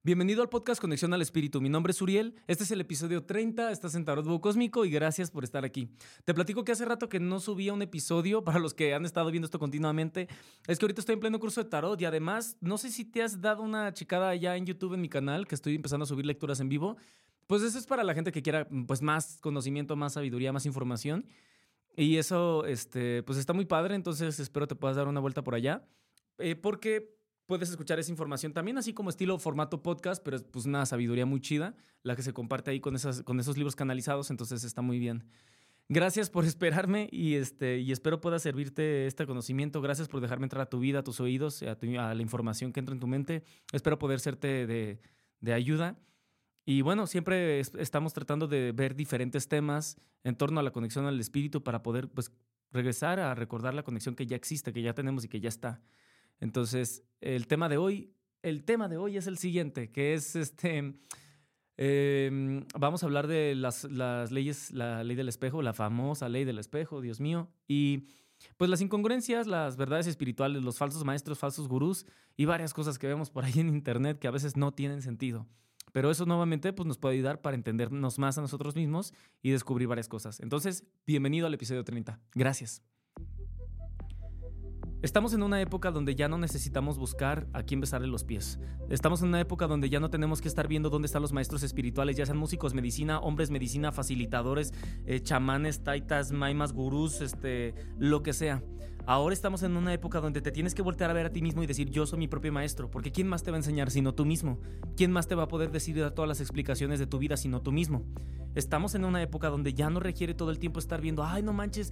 Bienvenido al podcast Conexión al Espíritu. Mi nombre es Uriel. Este es el episodio 30. Estás en Tarot Búho Cósmico y gracias por estar aquí. Te platico que hace rato que no subía un episodio. Para los que han estado viendo esto continuamente, es que ahorita estoy en pleno curso de tarot y además, no sé si te has dado una checada ya en YouTube en mi canal, que estoy empezando a subir lecturas en vivo. Pues eso es para la gente que quiera pues más conocimiento, más sabiduría, más información. Y eso pues está muy padre, entonces espero te puedas dar una vuelta por allá. Porque puedes escuchar esa información también, así como estilo formato podcast, pero es pues una sabiduría muy chida, la que se comparte ahí con esos libros canalizados, entonces está muy bien. Gracias por esperarme y espero pueda servirte este conocimiento. Gracias por dejarme entrar a tu vida, a tus oídos, a la información que entra en tu mente. Espero poder serte de ayuda. Y bueno, siempre estamos tratando de ver diferentes temas en torno a la conexión al espíritu para poder pues regresar a recordar la conexión que ya existe, que ya tenemos y que ya está. Entonces, el tema de hoy es el siguiente, que es vamos a hablar de las leyes, la ley del espejo, la famosa ley del espejo, Dios mío, y pues las incongruencias, las verdades espirituales, los falsos maestros, falsos gurús y varias cosas que vemos por ahí en internet que a veces no tienen sentido. Pero eso nuevamente pues, nos puede ayudar para entendernos más a nosotros mismos y descubrir varias cosas. Entonces, bienvenido al episodio 30. Gracias. Estamos en una época donde ya no necesitamos buscar a quién besarle los pies. Estamos en una época donde ya no tenemos que estar viendo dónde están los maestros espirituales, ya sean músicos, medicina, hombres, medicina, facilitadores, chamanes, taitas, maimas, gurús, lo que sea. Ahora estamos en una época donde te tienes que voltear a ver a ti mismo y decir, yo soy mi propio maestro, porque ¿quién más te va a enseñar sino tú mismo? ¿Quién más te va a poder decir todas las explicaciones de tu vida sino tú mismo? Estamos en una época donde ya no requiere todo el tiempo estar viendo, ay, no manches,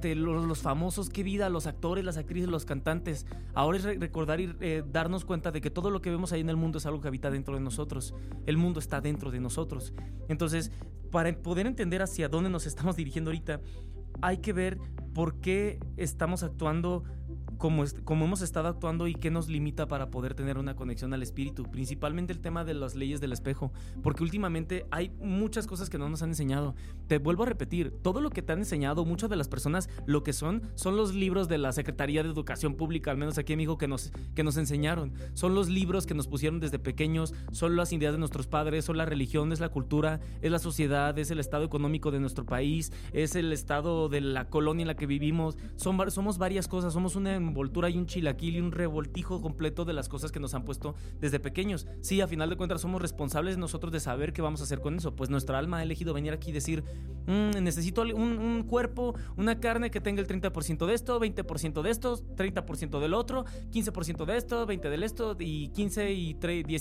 los famosos, qué vida, los actores, las actrices, los cantantes. Ahora es recordar y darnos cuenta de que todo lo que vemos ahí en el mundo es algo que habita dentro de nosotros. El mundo está dentro de nosotros. Entonces, para poder entender hacia dónde nos estamos dirigiendo ahorita, hay que ver por qué estamos actuando como hemos estado actuando y qué nos limita para poder tener una conexión al espíritu, principalmente el tema de las leyes del espejo, porque últimamente hay muchas cosas que no nos han enseñado. Te vuelvo a repetir, todo lo que te han enseñado, muchas de las personas lo que son los libros de la Secretaría de Educación Pública, al menos aquí en México, que nos enseñaron. Son los libros que nos pusieron desde pequeños, son las ideas de nuestros padres, son la religión, es la cultura, es la sociedad, es el estado económico de nuestro país, es el estado de la colonia en la que vivimos. Somos varias cosas, somos una envoltura y un chilaquil y un revoltijo completo de las cosas que nos han puesto desde pequeños. Sí, a final de cuentas somos responsables nosotros de saber qué vamos a hacer con eso, pues nuestra alma ha elegido venir aquí y decir, necesito un cuerpo, una carne que tenga el 30% de esto, 20% de esto, 30% del otro, 15% de esto, 20% del esto y 15 y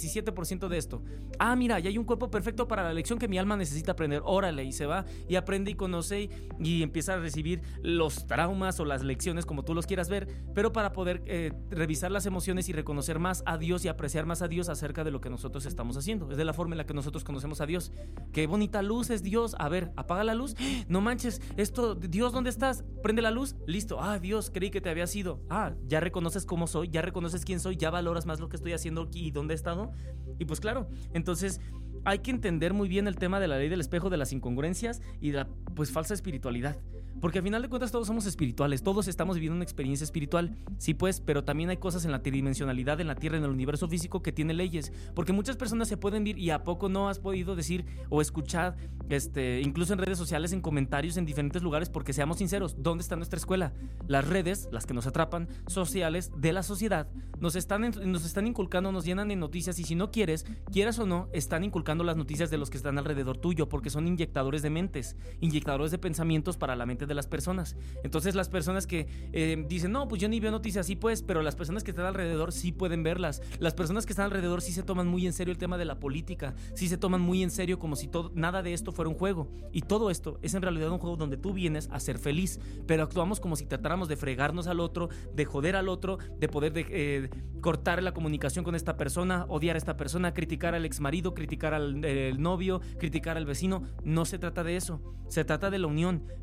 17% de esto. Ah, mira, ya hay un cuerpo perfecto para la lección que mi alma necesita aprender. Órale, y se va y aprende y conoce y empieza a recibir los traumas o las lecciones como tú los quieras ver, pero para poder revisar las emociones y reconocer más a Dios y apreciar más a Dios acerca de lo que nosotros estamos haciendo. Es de la forma en la que nosotros conocemos a Dios. Qué bonita luz es Dios. A ver, apaga la luz. No manches, Dios, ¿dónde estás? Prende la luz. Listo. Ah, Dios, creí que te había sido. Ah, ya reconoces cómo soy, ya reconoces quién soy, ya valoras más lo que estoy haciendo aquí y dónde he estado. Y pues claro, entonces hay que entender muy bien el tema de la ley del espejo, de las incongruencias y de la pues falsa espiritualidad. Porque al final de cuentas todos somos espirituales, todos estamos viviendo una experiencia espiritual, sí pues, pero también hay cosas en la tridimensionalidad, en la Tierra, en el universo físico que tiene leyes, porque muchas personas se pueden ver y a poco no has podido decir o escuchar, incluso en redes sociales, en comentarios en diferentes lugares, porque seamos sinceros, ¿dónde está nuestra escuela? Las redes, las que nos atrapan, sociales, de la sociedad, nos están inculcando, nos llenan de noticias y si no quieras o no, están inculcando las noticias de los que están alrededor tuyo, porque son inyectadores de mentes, inyectadores de pensamientos para la mente de las personas. Entonces las personas que dicen, no, pues yo ni veo noticias, sí pues, pero las personas que están alrededor sí pueden verlas. Las personas que están alrededor sí se toman muy en serio el tema de la política, sí se toman muy en serio como si nada de esto fuera un juego. Y todo esto es en realidad un juego donde tú vienes a ser feliz, pero actuamos como si tratáramos de fregarnos al otro, de joder al otro, de poder cortar la comunicación con esta persona, odiar a esta persona, criticar al exmarido, criticar al novio, criticar al vecino. No se trata de eso, se trata de la unión, pero también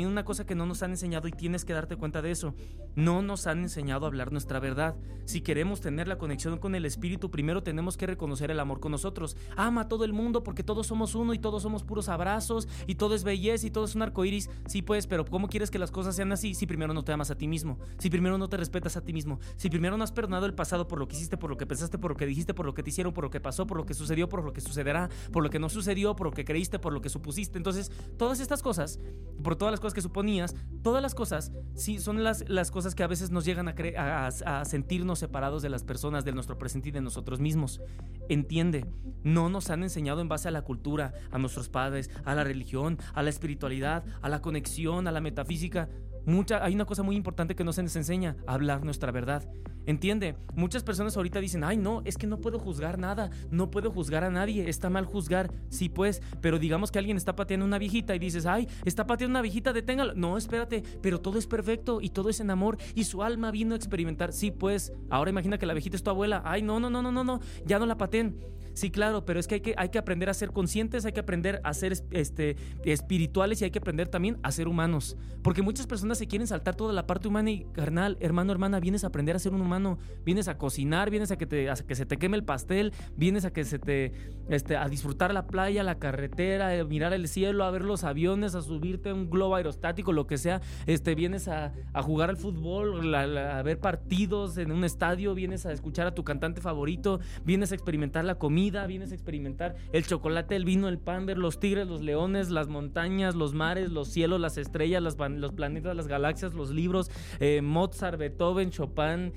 también una cosa que no nos han enseñado, y tienes que darte cuenta de eso, no nos han enseñado a hablar nuestra verdad. Si queremos tener la conexión con el Espíritu, primero tenemos que reconocer el amor con nosotros. Ama a todo el mundo porque todos somos uno y todos somos puros abrazos y todo es belleza y todo es un arcoíris. Sí, pues, pero ¿cómo quieres que las cosas sean así si primero no te amas a ti mismo? Si primero no te respetas a ti mismo, si primero no has perdonado el pasado por lo que hiciste, por lo que pensaste, por lo que dijiste, por lo que te hicieron, por lo que pasó, por lo que sucedió, por lo que sucederá, por lo que no sucedió, por lo que creíste, por lo que supusiste. Entonces, todas estas cosas, por todas las cosas que suponías, todas las cosas, sí, son las cosas que a veces nos llegan a sentirnos separados de las personas, de nuestro presente y de nosotros mismos. Entiende, no nos han enseñado en base a la cultura, a nuestros padres, a la religión, a la espiritualidad, a la conexión, a la metafísica. Hay una cosa muy importante que no se nos enseña: hablar nuestra verdad. Entiende, muchas personas ahorita dicen: ay, no, es que no puedo juzgar nada, no puedo juzgar a nadie, está mal juzgar. Sí, pues, pero digamos que alguien está pateando una viejita y dices: ay, está pateando una viejita, deténgalo. No, espérate, pero todo es perfecto y todo es en amor y su alma vino a experimentar. Sí, pues, ahora imagina que la viejita es tu abuela. Ay, no, ya no la pateen. Sí, claro, pero es que hay que aprender a ser conscientes, hay que aprender a ser espirituales y hay que aprender también a ser humanos. Porque muchas personas se quieren saltar toda la parte humana y, carnal, hermano, hermana, vienes a aprender a ser un humano, vienes a cocinar, vienes a que se te queme el pastel, vienes a que a disfrutar la playa, la carretera, a mirar el cielo, a ver los aviones, a subirte a un globo aerostático, lo que sea. Vienes a jugar al fútbol, a ver partidos en un estadio, vienes a escuchar a tu cantante favorito, vienes a experimentar la comida, vienes a experimentar el chocolate, el vino, el pan, ver los tigres, los leones, las montañas, los mares, los cielos, las estrellas, los planetas, las galaxias, los libros, Mozart, Beethoven, Chopin,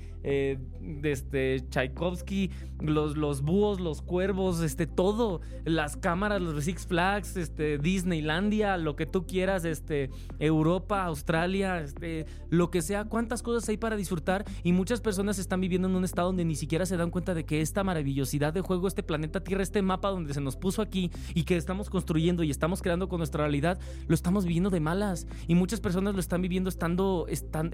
Tchaikovsky, los búhos, los cuervos, todo, las cámaras, los Six Flags, Disneylandia, lo que tú quieras, Europa, Australia, lo que sea. Cuántas cosas hay para disfrutar, y muchas personas están viviendo en un estado donde ni siquiera se dan cuenta de que esta maravillosidad de juego, este planeta Tierra, este mapa donde se nos puso aquí y que estamos construyendo y estamos creando con nuestra realidad, lo estamos viviendo de malas, y muchas personas lo están viviendo estando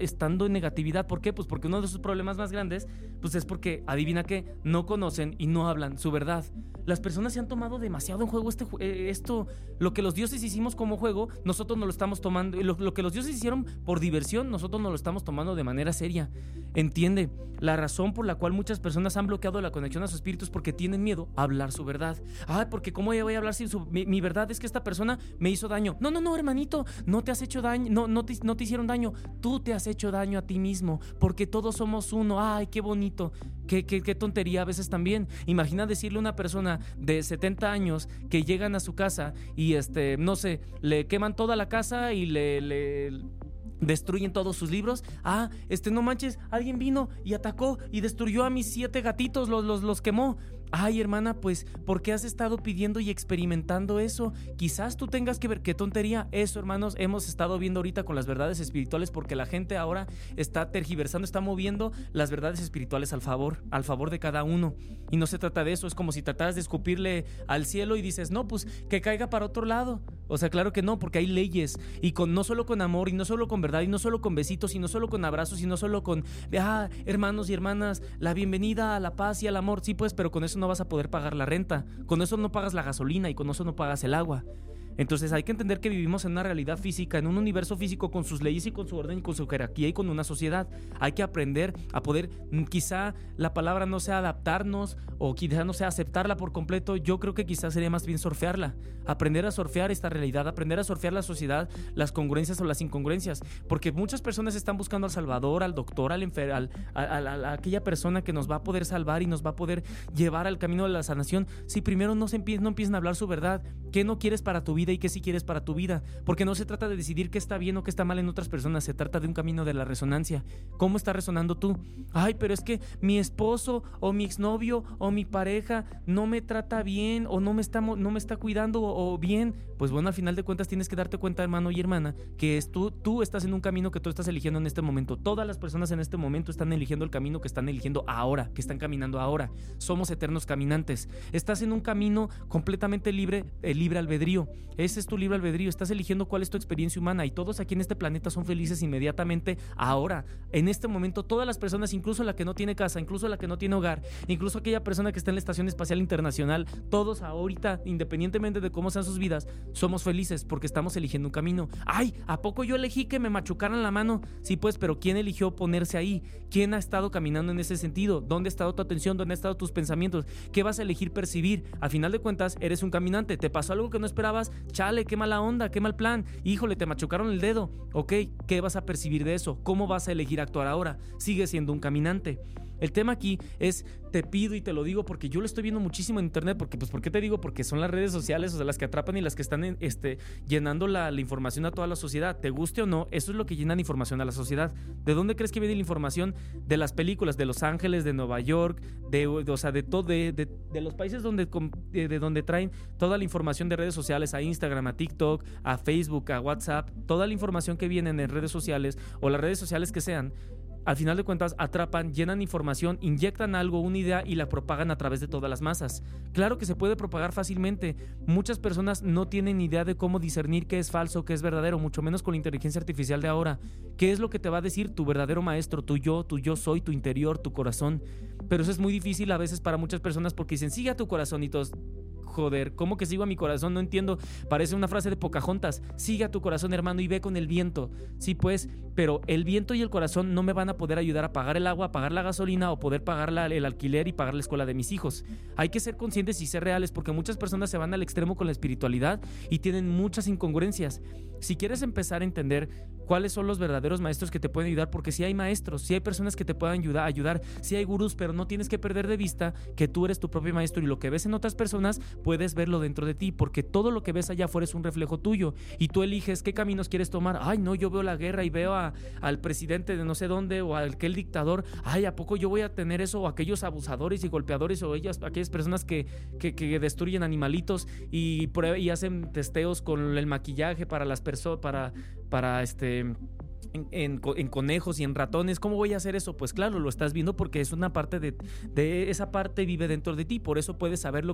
en negatividad. ¿Por qué? Pues porque uno de sus problemas más grandes, pues es porque, adivina qué, no conocen y no hablan su verdad. Las personas se han tomado demasiado en juego esto. Lo que los dioses hicimos como juego, nosotros no lo estamos tomando, lo que los dioses hicieron por diversión, nosotros no lo estamos tomando de manera seria. Entiende, la razón por la cual muchas personas han bloqueado la conexión a su espíritu es porque tienen miedo a hablar su verdad. Porque ¿cómo voy a hablar si mi verdad es que esta persona me hizo daño? No, hermanito, no te has hecho daño, no te hicieron daño, tú te has hecho daño a ti mismo, porque todos somos uno. Ay, qué bonito, qué tontería a veces también. Imagina decirle a una persona de 70 años que llegan a su casa y no sé, le queman toda la casa y le destruyen todos sus libros. No manches, alguien vino y atacó y destruyó a mis 7 gatitos, los quemó. Ay, hermana, pues, ¿por qué has estado pidiendo y experimentando eso? Quizás tú tengas que ver. Qué tontería. Eso, hermanos, hemos estado viendo ahorita con las verdades espirituales, porque la gente ahora está tergiversando, está moviendo las verdades espirituales al favor de cada uno. Y no se trata de eso. Es como si trataras de escupirle al cielo y dices: no, pues que caiga para otro lado. O sea, claro que no, porque hay leyes, y no solo con amor, y no solo con verdad, y no solo con besitos, y no solo con abrazos, y no solo con hermanos y hermanas, la bienvenida a la paz y al amor. Sí, pues, pero con eso no vas a poder pagar la renta, con eso no pagas la gasolina y con eso no pagas el agua. Entonces hay que entender que vivimos en una realidad física, en un universo físico, con sus leyes y con su orden y con su jerarquía y con una sociedad. Hay que aprender a poder, quizá la palabra no sea adaptarnos o quizá no sea aceptarla por completo. Yo creo que quizás sería más bien surfearla, aprender a surfear esta realidad, aprender a surfear la sociedad, las congruencias o las incongruencias, porque muchas personas están buscando al salvador, al doctor, al enfermo, a aquella persona que nos va a poder salvar y nos va a poder llevar al camino de la sanación. Si primero no empiezan a hablar su verdad, ¿qué no quieres para tu vida y qué sí quieres para tu vida? Porque no se trata de decidir qué está bien o qué está mal en otras personas, se trata de un camino de la resonancia. ¿Cómo está resonando tú? Ay, pero es que mi esposo o mi exnovio o mi pareja no me trata bien o no me está cuidando o bien. Pues bueno, al final de cuentas tienes que darte cuenta, hermano y hermana, que tú estás en un camino que tú estás eligiendo en este momento. Todas las personas en este momento están eligiendo el camino que están eligiendo ahora, que están caminando ahora. Somos eternos caminantes. Estás en un camino completamente libre albedrío. Ese es tu libre albedrío, estás eligiendo cuál es tu experiencia humana y todos aquí en este planeta son felices inmediatamente ahora, en este momento. Todas las personas, incluso la que no tiene casa, incluso la que no tiene hogar, incluso aquella persona que está en la Estación Espacial Internacional, todos ahorita, independientemente de cómo sean sus vidas, somos felices porque estamos eligiendo un camino. ¡Ay! ¿A poco yo elegí que me machucaran la mano? Sí, pues, pero ¿quién eligió ponerse ahí? ¿Quién ha estado caminando en ese sentido? ¿Dónde ha estado tu atención? ¿Dónde han estado tus pensamientos? ¿Qué vas a elegir percibir? Al final de cuentas, eres un caminante. ¿Te pasó algo que no esperabas? Chale, qué mala onda, qué mal plan. Híjole, te machucaron el dedo. Ok, ¿qué vas a percibir de eso? ¿Cómo vas a elegir actuar ahora? Sigues siendo un caminante. El tema aquí es, te pido y te lo digo porque yo lo estoy viendo muchísimo en internet, porque pues ¿por qué te digo? Porque son las redes sociales, o sea, las que atrapan y las que están llenando la información a toda la sociedad. Te guste o no, eso es lo que llenan información a la sociedad. ¿De dónde crees que viene la información? De las películas, de Los Ángeles, de Nueva York, de los países de donde traen toda la información de redes sociales, a Instagram, a TikTok, a Facebook, a WhatsApp, toda la información que viene en redes sociales o las redes sociales que sean. Al final de cuentas atrapan, llenan información, inyectan algo, una idea y la propagan a través de todas las masas. Claro que se puede propagar fácilmente. Muchas personas no tienen idea de cómo discernir qué es falso, qué es verdadero, mucho menos con la inteligencia artificial de ahora. ¿Qué es lo que te va a decir tu verdadero maestro, tu yo soy, tu interior, tu corazón? Pero eso es muy difícil a veces para muchas personas porque dicen, sigue a tu corazón y todos... Joder, ¿cómo que sigo a mi corazón? No entiendo. Parece una frase de Pocahontas. Sigue a tu corazón, hermano, y ve con el viento. Sí, pues, pero el viento y el corazón no me van a poder ayudar a pagar el agua, a pagar la gasolina o poder pagar el alquiler y pagar la escuela de mis hijos. Hay que ser conscientes y ser reales porque muchas personas se van al extremo con la espiritualidad y tienen muchas incongruencias. Si quieres empezar a entender cuáles son los verdaderos maestros que te pueden ayudar, porque si hay maestros, si hay personas que te puedan ayudar, si hay gurús, pero no tienes que perder de vista que tú eres tu propio maestro y lo que ves en otras personas puedes verlo dentro de ti, porque todo lo que ves allá afuera es un reflejo tuyo y tú eliges qué caminos quieres tomar. Ay, no, yo veo la guerra y veo al presidente de no sé dónde o a aquel dictador. Ay, ¿a poco yo voy a tener eso? O aquellos abusadores y golpeadores o aquellas personas que destruyen animalitos y hacen testeos con el maquillaje para las personas, en conejos y en ratones. ¿Cómo voy a hacer eso? Pues claro, lo estás viendo porque es una parte de esa parte vive dentro de ti, por eso puedes saber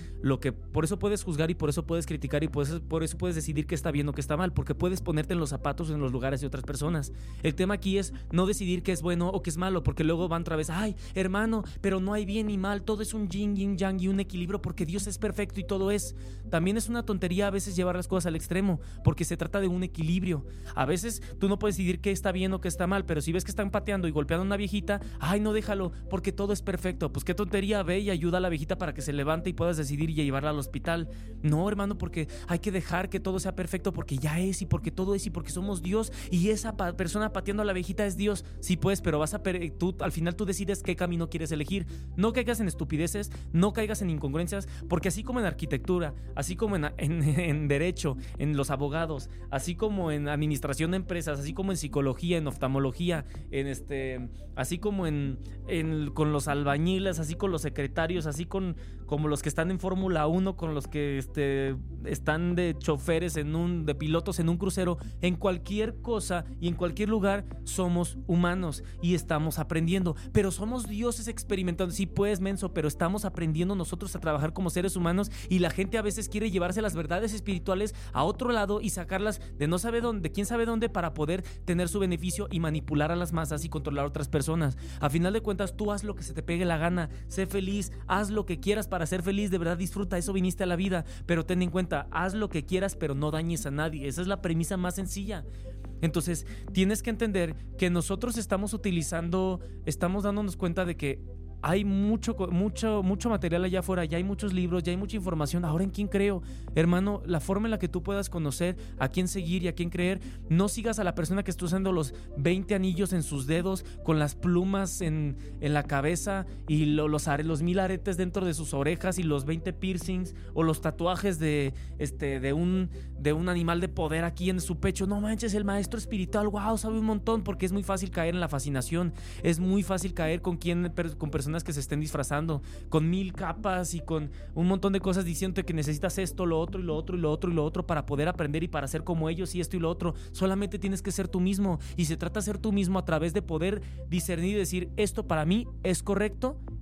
por eso puedes juzgar y por eso puedes criticar y por eso puedes decidir qué está bien o qué está mal, porque puedes ponerte en los zapatos en los lugares de otras personas. El tema aquí es no decidir qué es bueno o qué es malo, porque luego van otra vez, ay, hermano, pero no hay bien ni mal, todo es un yin y yang y un equilibrio porque Dios es perfecto y todo es. También es una tontería a veces llevar las cosas al extremo, porque se trata de un equilibrio. A veces tú no puedes decidir qué está bien o qué está mal, pero si ves que están pateando y golpeando a una viejita, ay, no, déjalo, porque todo es perfecto. Pues qué tontería, ve y ayuda a la viejita para que se levante y puedas decidir y llevarla al hospital. No, hermano, porque hay que dejar que todo sea perfecto porque ya es y porque todo es y porque somos Dios y esa persona pateando a la viejita es Dios. Sí, pues, pero al final tú decides qué camino quieres elegir. No caigas en estupideces, no caigas en incongruencias, porque así como en arquitectura, así como en derecho, en los abogados, así como en administración de empresas, así como en psicología, en oftalmología, así como con los albañiles, así con los secretarios, así como los que están en Fórmula 1, con los que están de choferes de pilotos en un crucero, en cualquier cosa y en cualquier lugar somos humanos y estamos aprendiendo, pero somos dioses experimentando. Sí, pues, menso, pero estamos aprendiendo nosotros a trabajar como seres humanos y la gente a veces quiere llevarse las verdades espirituales a otro lado y sacarlas de no sabe dónde, quién sabe dónde, para poder tener su beneficio y manipular a las masas y controlar a otras personas. A final de cuentas, tú haz lo que se te pegue la gana, sé feliz, haz lo que quieras para ser feliz, de verdad disfruta, eso viniste a la vida, pero ten en cuenta, haz lo que quieras, pero no dañes a nadie. Esa es la premisa más sencilla. Entonces, tienes que entender que nosotros estamos dándonos cuenta de que hay mucho material allá afuera, ya hay muchos libros, ya hay mucha información. Ahora, ¿en quién creo? Hermano, la forma en la que tú puedas conocer a quién seguir y a quién creer, no sigas a la persona que está usando los 20 anillos en sus dedos, con las plumas en la cabeza y los 1000 aretes dentro de sus orejas y los 20 piercings o los tatuajes de un animal de poder aquí en su pecho. No manches, el maestro espiritual, wow, sabe un montón, porque es muy fácil caer en la fascinación, es muy fácil caer con personas que se estén disfrazando con 1000 capas y con un montón de cosas diciéndote que necesitas esto, lo otro y lo otro y lo otro y lo otro para poder aprender y para ser como ellos y esto y lo otro. Solamente tienes que ser tú mismo y se trata de ser tú mismo a través de poder discernir y decir, esto para mí es correcto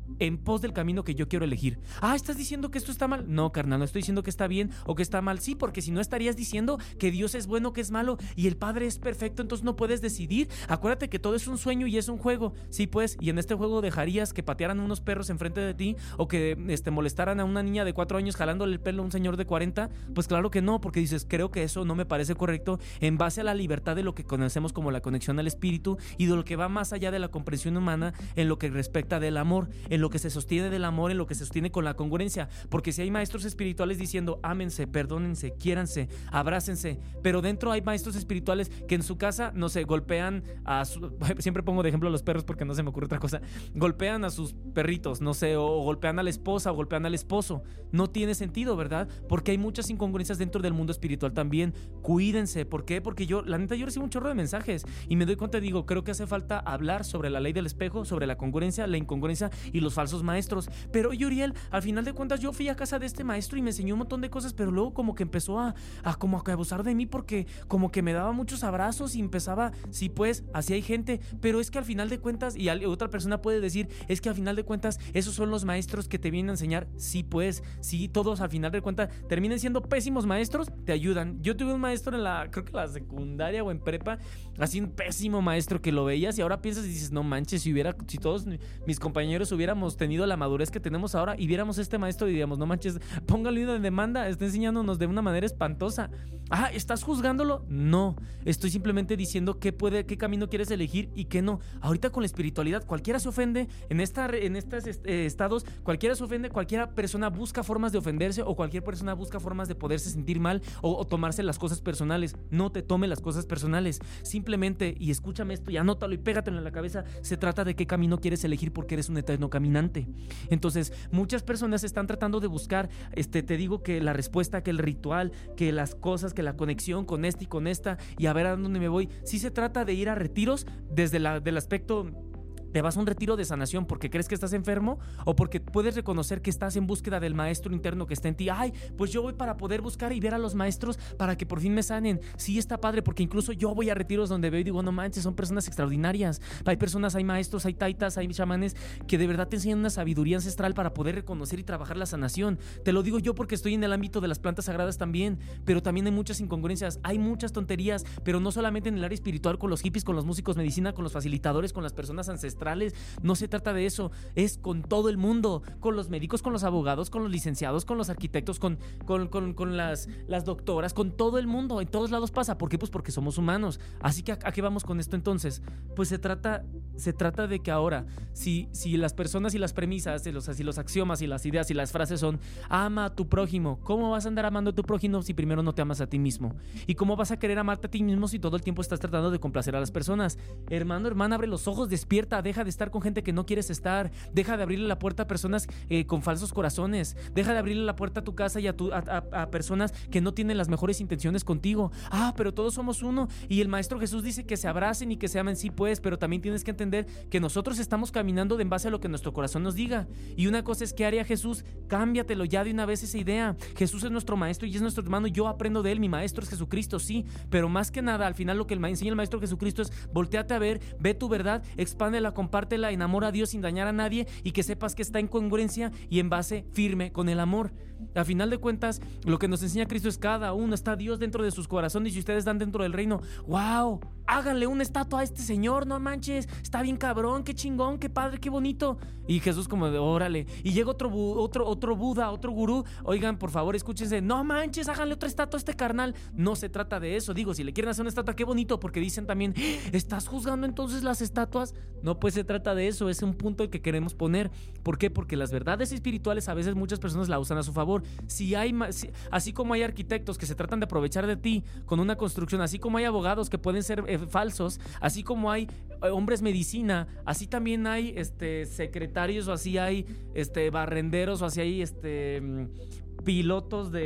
en pos del camino que yo quiero elegir. ¿Estás diciendo que esto está mal? No, carnal, no estoy diciendo que está bien o que está mal. Sí, porque si no estarías diciendo que Dios es bueno, que es malo y el Padre es perfecto, entonces no puedes decidir. Acuérdate que todo es un sueño y es un juego. Sí, pues, y en este juego dejarías que patearan unos perros enfrente de ti o que molestaran a una niña de 4 años jalándole el pelo a un señor de 40. Pues claro que no, porque dices, creo que eso no me parece correcto en base a la libertad de lo que conocemos como la conexión al espíritu y de lo que va más allá de la comprensión humana en lo que respecta del amor, en lo que se sostiene del amor, en lo que se sostiene con la congruencia. Porque si hay maestros espirituales diciendo ámense, perdónense, quiéranse, abrácense, pero dentro hay maestros espirituales que en su casa, no sé, golpean siempre pongo de ejemplo a los perros porque no se me ocurre otra cosa, golpean a sus perritos, no sé, o golpean a la esposa o golpean al esposo. No tiene sentido, ¿verdad? Porque hay muchas incongruencias dentro del mundo espiritual también. Cuídense. ¿Por qué? Porque la neta, yo recibo un chorro de mensajes y me doy cuenta y digo, creo que hace falta hablar sobre la ley del espejo, sobre la congruencia, la incongruencia y los falsos maestros. Pero Uriel, al final de cuentas, yo fui a casa de este maestro y me enseñó un montón de cosas, pero luego como que empezó a abusar de mí porque como que me daba muchos abrazos y empezaba, sí, pues, así hay gente, pero es que al final de cuentas, y otra persona puede decir, es que al final de cuentas, esos son los maestros que te vienen a enseñar. Sí, pues, sí, todos al final de cuentas terminan siendo pésimos maestros, te ayudan. Yo tuve un maestro creo que la secundaria o en prepa, así un pésimo maestro que lo veías y ahora piensas y dices, no manches, si todos mis compañeros hubiéramos tenido la madurez que tenemos ahora y viéramos a este maestro y diríamos, no manches, póngale una demanda, está enseñándonos de una manera espantosa. ¿Estás juzgándolo? No, estoy simplemente diciendo qué camino quieres elegir y qué no. Ahorita con la espiritualidad cualquiera se ofende, en estos estados cualquiera se ofende, cualquiera persona busca formas de ofenderse o cualquier persona busca formas de poderse sentir mal o tomarse las cosas personales. No te tome las cosas personales, simplemente, y escúchame esto y anótalo y pégatelo en la cabeza, se trata de qué camino quieres elegir porque eres un eterno caminante. Entonces muchas personas están tratando de buscar, te digo que la respuesta, que el ritual, que las cosas, que la conexión con y con esta y a ver a dónde me voy. Sí se trata de ir a retiros desde del aspecto ¿Te vas a un retiro de sanación porque crees que estás enfermo o porque puedes reconocer que estás en búsqueda del maestro interno que está en ti? Ay, pues yo voy para poder buscar y ver a los maestros para que por fin me sanen. Sí, está padre, porque incluso yo voy a retiros donde veo y digo, no manches, son personas extraordinarias. Hay personas, hay maestros, hay taitas, hay chamanes que de verdad te enseñan una sabiduría ancestral para poder reconocer y trabajar la sanación. Te lo digo yo porque estoy en el ámbito de las plantas sagradas también, pero también hay muchas incongruencias, hay muchas tonterías, pero no solamente en el área espiritual con los hippies, con los músicos medicina, con los facilitadores, con las personas ancestrales. No se trata de eso, es con todo el mundo, con los médicos, con los abogados, con los licenciados, con los arquitectos, con las doctoras, con todo el mundo. En todos lados pasa. ¿Por qué? Pues porque somos humanos. Así que ¿a qué vamos con esto entonces? Pues se trata de que ahora, si las personas y las premisas, si los axiomas y las ideas y las frases son ama a tu prójimo, ¿cómo vas a andar amando a tu prójimo si primero no te amas a ti mismo? ¿Y cómo vas a querer amarte a ti mismo si todo el tiempo estás tratando de complacer a las personas? Hermano, hermana, abre los ojos, despierta, deja de estar con gente que no quieres estar, deja de abrirle la puerta a personas con falsos corazones, deja de abrirle la puerta a tu casa y a personas que no tienen las mejores intenciones contigo. Pero todos somos uno y el Maestro Jesús dice que se abracen y que se amen. Sí, pues, pero también tienes que entender que nosotros estamos caminando en base a lo que nuestro corazón nos diga. Y una cosa es, ¿qué haría Jesús? Cámbiatelo ya de una vez esa idea. Jesús es nuestro Maestro y es nuestro hermano. Yo aprendo de él, mi Maestro es Jesucristo, sí, pero más que nada, al final lo que enseña el Maestro Jesucristo es volteate a ver, ve tu verdad, expándela, compártela, enamora a Dios sin dañar a nadie y que sepas que está en congruencia y en base firme con el amor. A final de cuentas, lo que nos enseña Cristo es cada uno está Dios dentro de sus corazones y ustedes están dentro del reino. ¡Wow! Háganle una estatua a este señor, no manches, está bien cabrón, qué chingón, qué padre, qué bonito. Y Jesús como de órale. Y llega otro Buda, otro gurú. Oigan, por favor, escúchense. No manches, háganle otra estatua a este carnal. No se trata de eso. Digo, si le quieren hacer una estatua, qué bonito, porque dicen también, ¿estás juzgando entonces las estatuas? No, pues se trata de eso. Es un punto que queremos poner. ¿Por qué? Porque las verdades espirituales a veces muchas personas la usan a su favor. Así como hay arquitectos que se tratan de aprovechar de ti con una construcción, así como hay abogados que pueden ser falsos, así como hay hombres medicina, así también hay secretarios, o así hay barrenderos, o así hay pilotos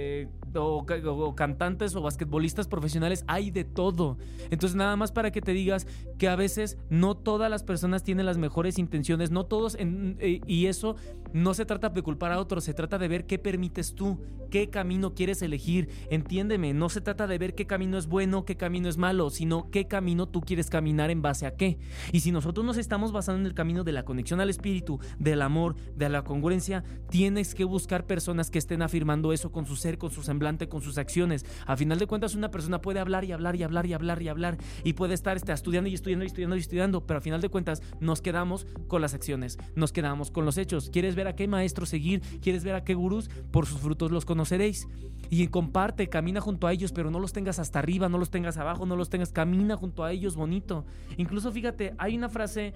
o cantantes o basquetbolistas profesionales, hay de todo. Entonces nada más para que te digas que a veces no todas las personas tienen las mejores intenciones, no todos, y eso No se trata de culpar a otros, se trata de ver qué permites tú, qué camino quieres elegir. Entiéndeme, no se trata de ver qué camino es bueno, qué camino es malo, sino qué camino tú quieres caminar en base a qué. Y si nosotros nos estamos basando en el camino de la conexión al espíritu, del amor, de la congruencia, tienes que buscar personas que estén afirmando eso con su ser, con su semblante, con sus acciones. A final de cuentas, una persona puede hablar y hablar y hablar y hablar y hablar y puede estar estudiando y estudiando y estudiando y estudiando, pero a final de cuentas nos quedamos con las acciones, nos quedamos con los hechos. ¿Quieres ver a qué maestro seguir? ¿Quieres ver a qué gurús? Por sus frutos los conoceréis. Y comparte, camina junto a ellos, pero no los tengas hasta arriba, no los tengas abajo, no los tengas, camina junto a ellos bonito. Incluso fíjate, hay una frase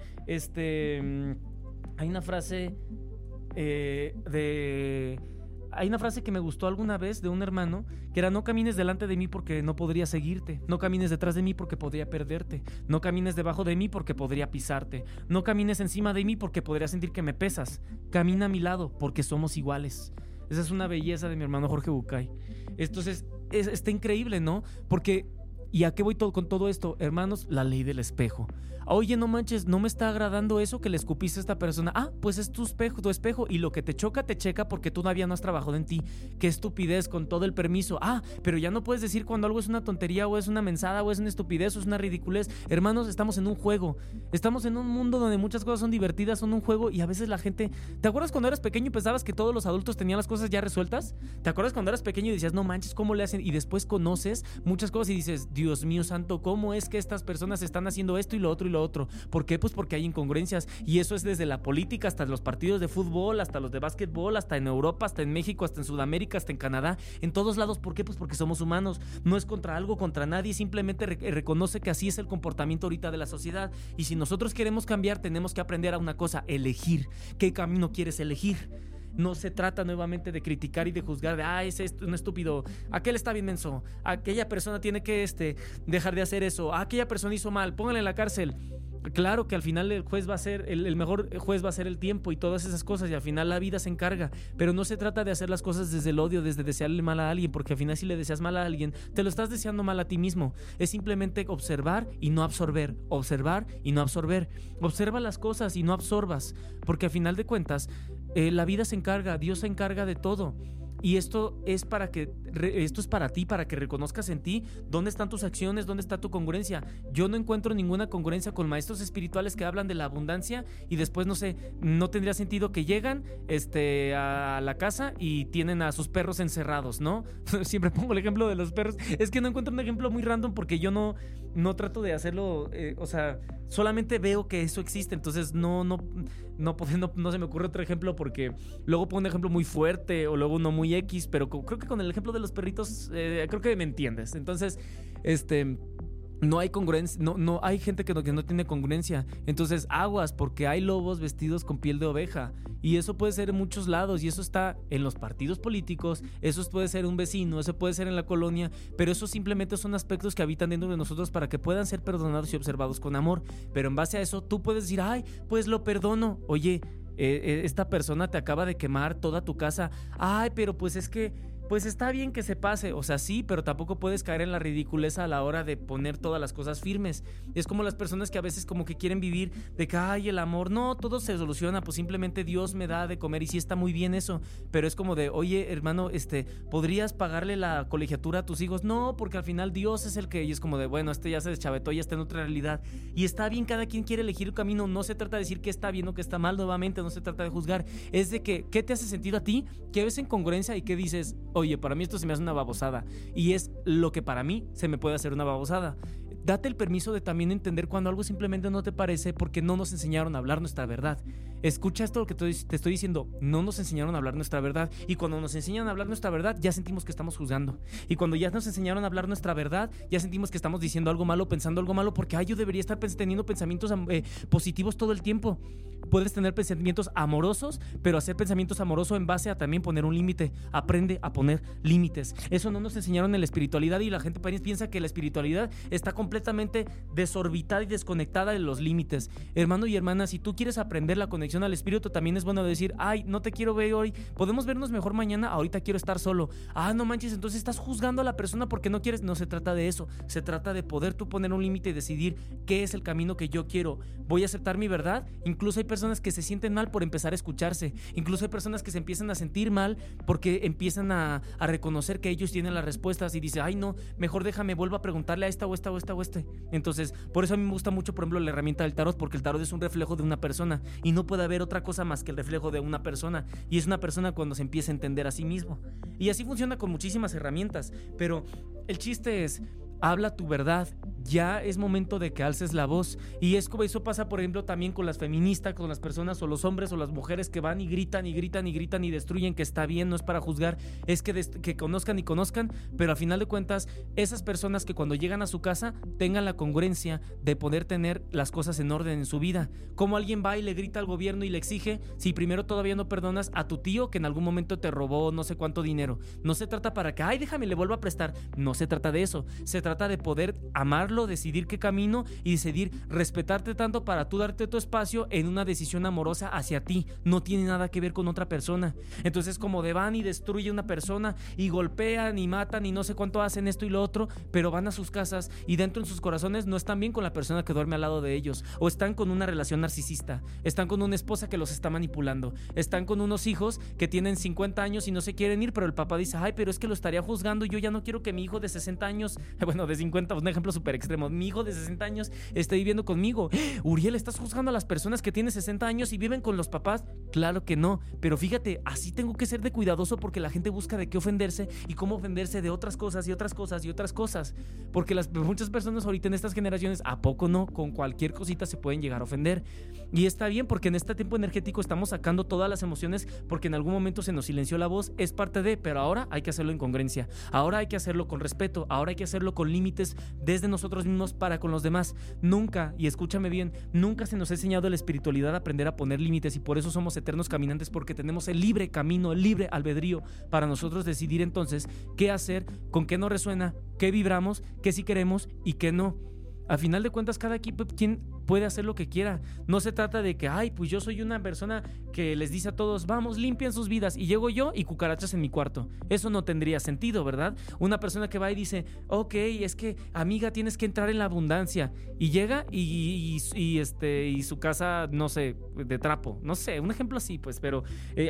que me gustó alguna vez de un hermano, que era: no camines delante de mí porque no podría seguirte, no camines detrás de mí porque podría perderte, no camines debajo de mí porque podría pisarte, no camines encima de mí porque podría sentir que me pesas, camina a mi lado porque somos iguales. Esa es una belleza de mi hermano Jorge Bucay. Entonces, está increíble, ¿no? Porque, ¿y a qué voy con todo esto? Hermanos, la ley del espejo. Oye, no manches, no me está agradando eso que le escupiste a esta persona. Pues es tu espejo, y lo que te choca, te checa porque todavía no has trabajado en ti. Qué estupidez, con todo el permiso. Pero ya no puedes decir cuando algo es una tontería, o es una mensada, o es una estupidez, o es una ridiculez. Hermanos, estamos en un juego. Estamos en un mundo donde muchas cosas son divertidas, son un juego, y a veces la gente... ¿Te acuerdas cuando eras pequeño y pensabas que todos los adultos tenían las cosas ya resueltas? ¿Te acuerdas cuando eras pequeño y decías, no manches, cómo le hacen? Y después conoces muchas cosas y dices, Dios mío santo, ¿cómo es que estas personas están haciendo esto y lo otro y lo otro? ¿Por qué? Pues porque hay incongruencias, y eso es desde la política hasta los partidos de fútbol, hasta los de básquetbol, hasta en Europa, hasta en México, hasta en Sudamérica, hasta en Canadá, en todos lados. ¿Por qué? Pues porque somos humanos, no es contra algo, contra nadie, simplemente reconoce que así es el comportamiento ahorita de la sociedad, y si nosotros queremos cambiar, tenemos que aprender a una cosa: elegir. ¿Qué camino quieres elegir? No se trata nuevamente de criticar y de juzgar de, ese es un estúpido, aquel está bien menso, aquella persona tiene que dejar de hacer eso, aquella persona hizo mal, póngale en la cárcel. Claro que al final el juez va a ser, el mejor juez va a ser el tiempo y todas esas cosas, y al final la vida se encarga, pero no se trata de hacer las cosas desde el odio, desde desearle mal a alguien, porque al final si le deseas mal a alguien, te lo estás deseando mal a ti mismo. Es simplemente observar y no absorber, observar y no absorber. Observa las cosas y no absorbas, porque al final de cuentas la vida se encarga, Dios se encarga de todo. Y esto es para ti, para que reconozcas en ti dónde están tus acciones, dónde está tu congruencia. Yo no encuentro ninguna congruencia con maestros espirituales que hablan de la abundancia y después, no tendría sentido que llegan a la casa y tienen a sus perros encerrados, ¿no? Siempre pongo el ejemplo de los perros. Es que no encuentro un ejemplo muy random porque yo no trato de hacerlo, solamente veo que eso existe, entonces no se me ocurre otro ejemplo, porque luego pongo un ejemplo muy fuerte o luego uno muy X, pero creo que con el ejemplo de los perritos creo que me entiendes. Entonces, no hay congruencia, no hay gente que no tiene congruencia. Entonces, aguas, porque hay lobos vestidos con piel de oveja, y eso puede ser en muchos lados, y eso está en los partidos políticos, eso puede ser un vecino, eso puede ser en la colonia, pero eso simplemente son aspectos que habitan dentro de nosotros para que puedan ser perdonados y observados con amor. Pero en base a eso tú puedes decir, pues lo perdono. Oye, esta persona te acaba de quemar toda tu casa. Pero pues es que pues está bien que se pase, o sea, sí, pero tampoco puedes caer en la ridiculez a la hora de poner todas las cosas firmes. Es como las personas que a veces como que quieren vivir de que, el amor, no, todo se soluciona, pues simplemente Dios me da de comer, y sí está muy bien eso, pero es como de, oye, hermano, ¿podrías pagarle la colegiatura a tus hijos? No, porque al final Dios es el que, y es como de, bueno, ya se deschavetó, ya está en otra realidad, y está bien, cada quien quiere elegir el camino. No se trata de decir que está bien o que está mal, nuevamente, no se trata de juzgar, es de que, ¿qué te hace sentido a ti? ¿Qué ves en congruencia y qué dices? Oye, para mí esto se me hace una babosada, y es lo que para mí se me puede hacer una babosada. Date el permiso de también entender cuando algo simplemente no te parece, porque no nos enseñaron a hablar nuestra verdad. Escucha esto, lo que te estoy diciendo, no nos enseñaron a hablar nuestra verdad, y cuando nos enseñan a hablar nuestra verdad ya sentimos que estamos juzgando, y cuando ya nos enseñaron a hablar nuestra verdad ya sentimos que estamos diciendo algo malo, pensando algo malo, porque yo debería estar teniendo pensamientos positivos todo el tiempo. Puedes tener pensamientos amorosos, pero hacer pensamientos amorosos en base a también poner un límite. Aprende a poner límites. Eso no nos enseñaron en la espiritualidad, y la gente piensa que la espiritualidad está completamente desorbitada y desconectada de los límites. Hermano y hermana, si tú quieres aprender la conexión conexión al espíritu, también es bueno decir, ay, no te quiero ver hoy, podemos vernos mejor mañana, ahorita quiero estar solo. Ah, no manches, entonces estás juzgando a la persona porque no quieres. No se trata de eso, se trata de poder tú poner un límite y decidir qué es el camino que yo quiero. Voy a aceptar mi verdad. Incluso hay personas que se sienten mal por empezar a escucharse, incluso hay personas que se empiezan a sentir mal porque empiezan a reconocer que ellos tienen las respuestas y dicen, ay no, mejor déjame, vuelvo a preguntarle a esta o esta o esta o este. Entonces, por eso a mí me gusta mucho, por ejemplo, la herramienta del tarot, porque el tarot es un reflejo de una persona y no puede haber otra cosa más que el reflejo de una persona, y es una persona cuando se empieza a entender a sí mismo. Y así funciona con muchísimas herramientas, pero el chiste es, habla tu verdad. Ya es momento de que alces la voz. Y eso pasa, por ejemplo, también con las feministas, con las personas o los hombres o las mujeres que van y gritan y gritan y gritan y destruyen, que está bien, no es para juzgar, es que conozcan y conozcan, pero a final de cuentas, esas personas que cuando llegan a su casa tengan la congruencia de poder tener las cosas en orden en su vida. Como alguien va y le grita al gobierno y le exige, si primero todavía no perdonas a tu tío que en algún momento te robó no sé cuánto dinero. No se trata para que, ay, déjame, le vuelvo a prestar. No se trata de eso. Se trata de poder amarlo, decidir qué camino y decidir respetarte tanto para tú darte tu espacio en una decisión amorosa hacia ti. No tiene nada que ver con otra persona. Entonces, como de van y destruye una persona y golpean y matan y no sé cuánto hacen esto y lo otro, pero van a sus casas y dentro en sus corazones no están bien con la persona que duerme al lado de ellos, o están con una relación narcisista, están con una esposa que los está manipulando, están con unos hijos que tienen 50 años y no se quieren ir, pero el papá dice, ay, pero es que lo estaría juzgando y yo ya no quiero que mi hijo de 60 años, bueno, de 50, un ejemplo súper extremo, mi hijo de 60 años esté viviendo conmigo. Uriel, ¿estás juzgando a las personas que tienen 60 años y viven con los papás? Claro que no, pero fíjate, así tengo que ser de cuidadoso porque la gente busca de qué ofenderse y cómo ofenderse de otras cosas y otras cosas y otras cosas, porque muchas personas ahorita en estas generaciones, ¿a poco no? Con cualquier cosita se pueden llegar a ofender, y está bien porque en este tiempo energético estamos sacando todas las emociones porque en algún momento se nos silenció la voz, es parte de, pero ahora hay que hacerlo en congruencia, ahora hay que hacerlo con respeto, ahora hay que hacerlo con límites desde nosotros mismos para con los demás. Nunca, y escúchame bien, nunca se nos ha enseñado en la espiritualidad a aprender a poner límites, y por eso somos eternos caminantes, porque tenemos el libre camino, el libre albedrío para nosotros decidir entonces qué hacer, con qué nos resuena, qué vibramos, qué sí queremos y qué no. A final de cuentas, cada quien puede hacer lo que quiera. No se trata de que, ay, pues yo soy una persona que les dice a todos, vamos, limpien sus vidas, y llego yo y cucarachas en mi cuarto. Eso no tendría sentido, ¿verdad? Una persona que va y dice, ok, es que, amiga, tienes que entrar en la abundancia, y llega y su casa, no sé, de trapo, no sé, un ejemplo así, pues, pero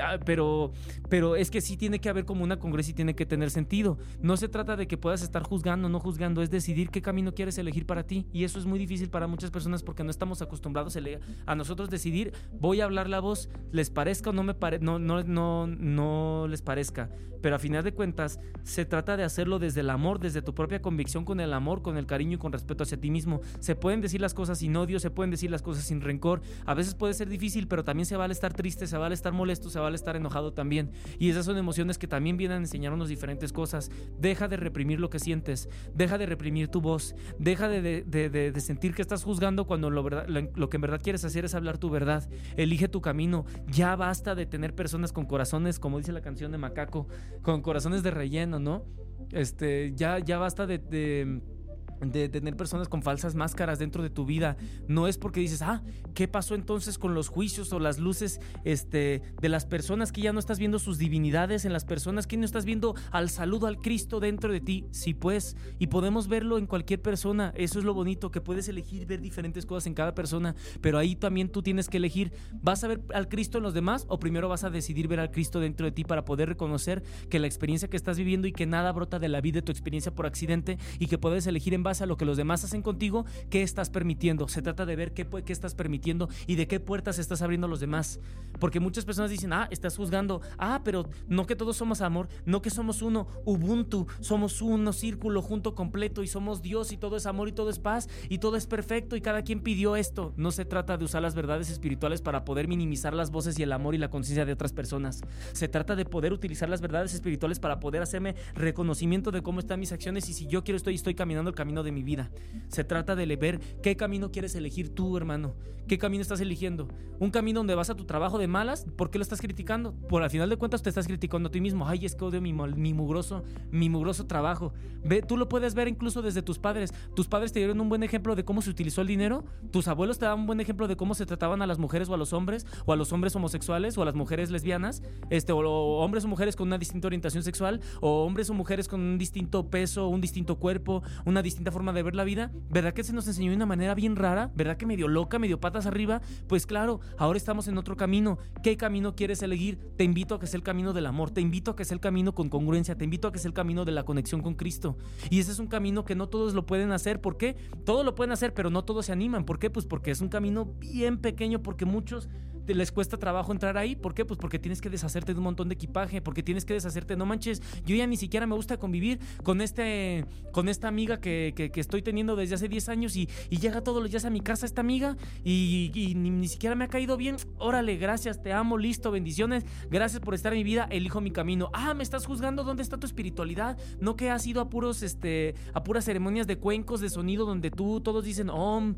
es que sí tiene que haber como una congruencia y tiene que tener sentido. No se trata de que puedas estar juzgando o no juzgando, es decidir qué camino quieres elegir para ti, y eso es muy difícil para muchas personas porque no estamos acostumbrados a nosotros decidir, voy a hablar la voz, les parezca o no les parezca, pero a final de cuentas se trata de hacerlo desde el amor, desde tu propia convicción, con el amor, con el cariño y con respeto hacia ti mismo. Se pueden decir las cosas sin odio, se pueden decir las cosas sin rencor, a veces puede ser difícil, pero también se vale estar triste, se vale estar molesto, se vale estar enojado también, y esas son emociones que también vienen a enseñarnos diferentes cosas. Deja de reprimir lo que sientes, deja de reprimir tu voz, deja de sentir que estás juzgando cuando lo que en verdad quieres hacer es hablar tu verdad. Elige tu camino. Ya basta de tener personas con corazones, como dice la canción de Macaco, con corazones de relleno, ¿no? Ya basta de tener personas con falsas máscaras dentro de tu vida. No es porque dices, ¿qué pasó entonces con los juicios o las luces de las personas, que ya no estás viendo sus divinidades en las personas, que no estás viendo al saludo al Cristo dentro de ti? Sí, pues, y podemos verlo en cualquier persona. Eso es lo bonito, que puedes elegir ver diferentes cosas en cada persona, pero ahí también tú tienes que elegir, ¿vas a ver al Cristo en los demás o primero vas a decidir ver al Cristo dentro de ti para poder reconocer que la experiencia que estás viviendo y que nada brota de la vida de tu experiencia por accidente, y que puedes elegir en base a lo que los demás hacen contigo, qué estás permitiendo? Se trata de ver qué estás permitiendo y de qué puertas estás abriendo a los demás, porque muchas personas dicen, estás juzgando, pero no, que todos somos amor, no, que somos uno, Ubuntu, somos uno círculo junto completo y somos Dios y todo es amor y todo es paz y todo es perfecto y cada quien pidió esto. No se trata de usar las verdades espirituales para poder minimizar las voces y el amor y la conciencia de otras personas. Se trata de poder utilizar las verdades espirituales para poder hacerme reconocimiento de cómo están mis acciones, y si yo quiero estoy caminando el camino camino de mi vida. Se trata de ver qué camino quieres elegir tú, hermano. ¿Qué camino estás eligiendo? ¿Un camino donde vas a tu trabajo de malas? ¿Por qué lo estás criticando? Por al final de cuentas te estás criticando a ti mismo. Ay, es que odio mi mugroso trabajo. Ve, tú lo puedes ver incluso desde tus padres. Tus padres te dieron un buen ejemplo de cómo se utilizó el dinero. Tus abuelos te daban un buen ejemplo de cómo se trataban a las mujeres o a los hombres homosexuales o a las mujeres lesbianas, o hombres o mujeres con una distinta orientación sexual, o hombres o mujeres con un distinto peso, un distinto cuerpo, una distinta forma de ver la vida. ¿Verdad que se nos enseñó de una manera bien rara? ¿Verdad que medio loca, medio patas arriba? Pues claro, ahora estamos en otro camino. ¿Qué camino quieres elegir? Te invito a que sea el camino del amor, te invito a que sea el camino con congruencia, te invito a que sea el camino de la conexión con Cristo. Y ese es un camino que no todos lo pueden hacer. ¿Por qué? Todos lo pueden hacer, pero no todos se animan. ¿Por qué? Pues porque es un camino bien pequeño, porque muchos les cuesta trabajo entrar ahí. ¿Por qué? Pues porque tienes que deshacerte de un montón de equipaje, porque tienes que deshacerte, no manches, yo ya ni siquiera me gusta convivir con esta amiga que estoy teniendo desde hace 10 años y llega todos los días a mi casa esta amiga y ni siquiera me ha caído bien. Órale, gracias, te amo, listo, bendiciones, gracias por estar en mi vida, elijo mi camino. ¿Me estás juzgando? ¿Dónde está tu espiritualidad? ¿No que has ido a puras ceremonias de cuencos de sonido donde todos dicen Om,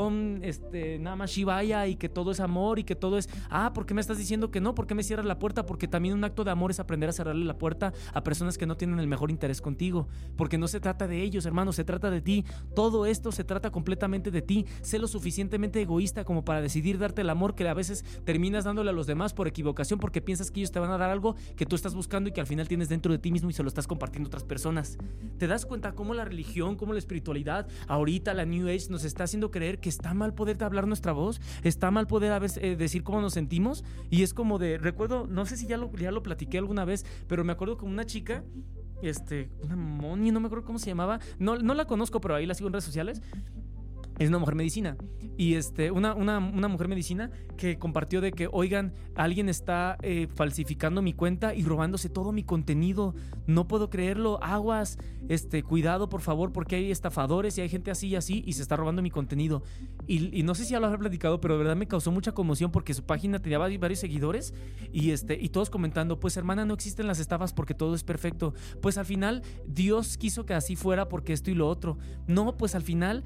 Namah Shivaya, y que todo es amor y que todo es, ¿por qué me estás diciendo que no? ¿Por qué me cierras la puerta? Porque también un acto de amor es aprender a cerrarle la puerta a personas que no tienen el mejor interés contigo, porque no se trata de ellos, hermano, se trata de ti. Todo esto se trata completamente de ti. Sé lo suficientemente egoísta como para decidir darte el amor que a veces terminas dándole a los demás por equivocación, porque piensas que ellos te van a dar algo que tú estás buscando y que al final tienes dentro de ti mismo y se lo estás compartiendo a otras personas. ¿Te das cuenta cómo la religión, cómo la espiritualidad, ahorita la New Age, nos está haciendo creer que está mal poder hablar nuestra voz? Está mal poder decir cómo nos sentimos. Y es como recuerdo, no sé si ya lo platiqué alguna vez, pero me acuerdo como una chica, una Moni, no me acuerdo cómo se llamaba, no la conozco, pero ahí la sigo en redes sociales. Es una mujer medicina y una mujer medicina que compartió de que, oigan, alguien está falsificando mi cuenta y robándose todo mi contenido, no puedo creerlo, aguas, cuidado por favor, porque hay estafadores y hay gente así y así y se está robando mi contenido. Y no sé si ya lo habré platicado, pero de verdad me causó mucha conmoción porque su página tenía varios seguidores y todos comentando, pues hermana, no existen las estafas porque todo es perfecto, pues al final Dios quiso que así fuera porque esto y lo otro, no, pues al final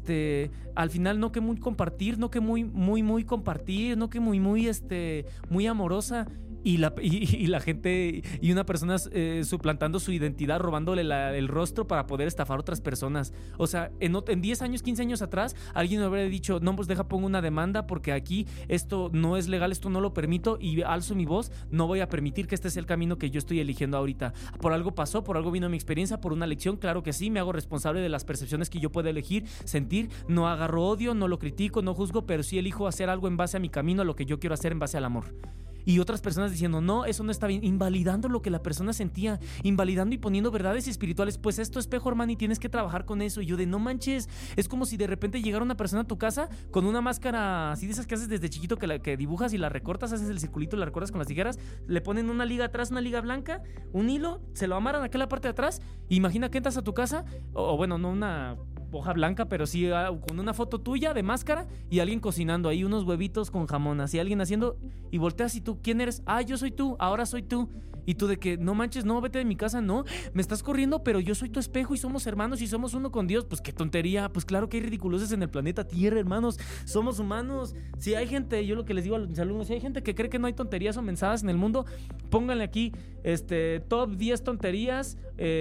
no que muy compartir, no que muy compartir, no que muy amorosa. Y la gente y una persona suplantando su identidad, robándole el rostro para poder estafar a otras personas. O sea, en 10 años, 15 años atrás, alguien me habría dicho, no, pues pongo una demanda porque aquí esto no es legal, esto no lo permito y alzo mi voz, no voy a permitir que este sea el camino que yo estoy eligiendo ahorita. Por algo pasó, por algo vino mi experiencia, por una lección, claro que sí, me hago responsable de las percepciones que yo puedo elegir, sentir, no agarro odio, no lo critico, no juzgo, pero sí elijo hacer algo en base a mi camino, a lo que yo quiero hacer en base al amor. Y otras personas diciendo, no, eso no está bien, invalidando lo que la persona sentía, invalidando y poniendo verdades espirituales, pues esto es espejo, hermano, y tienes que trabajar con eso. Y yo no manches, es como si de repente llegara una persona a tu casa con una máscara así de esas que haces desde chiquito, que dibujas y la recortas, haces el circulito y la recortas con las tijeras, le ponen una liga atrás, una liga blanca, un hilo, se lo amarran aquí a la parte de atrás, imagina que entras a tu casa, o bueno, no una hoja blanca, pero sí con una foto tuya de máscara y alguien cocinando ahí unos huevitos con jamón, así alguien haciendo, y volteas y tú, ¿quién eres? Yo soy tú, ahora soy tú. Y tú de que, no manches, no, vete de mi casa, no, me estás corriendo, pero yo soy tu espejo y somos hermanos y somos uno con Dios. Pues qué tontería, pues claro que hay ridiculeces en el planeta Tierra, hermanos, somos humanos. Si hay gente, yo lo que les digo a mis alumnos, si hay gente que cree que no hay tonterías o mensajes en el mundo, pónganle aquí, top 10 tonterías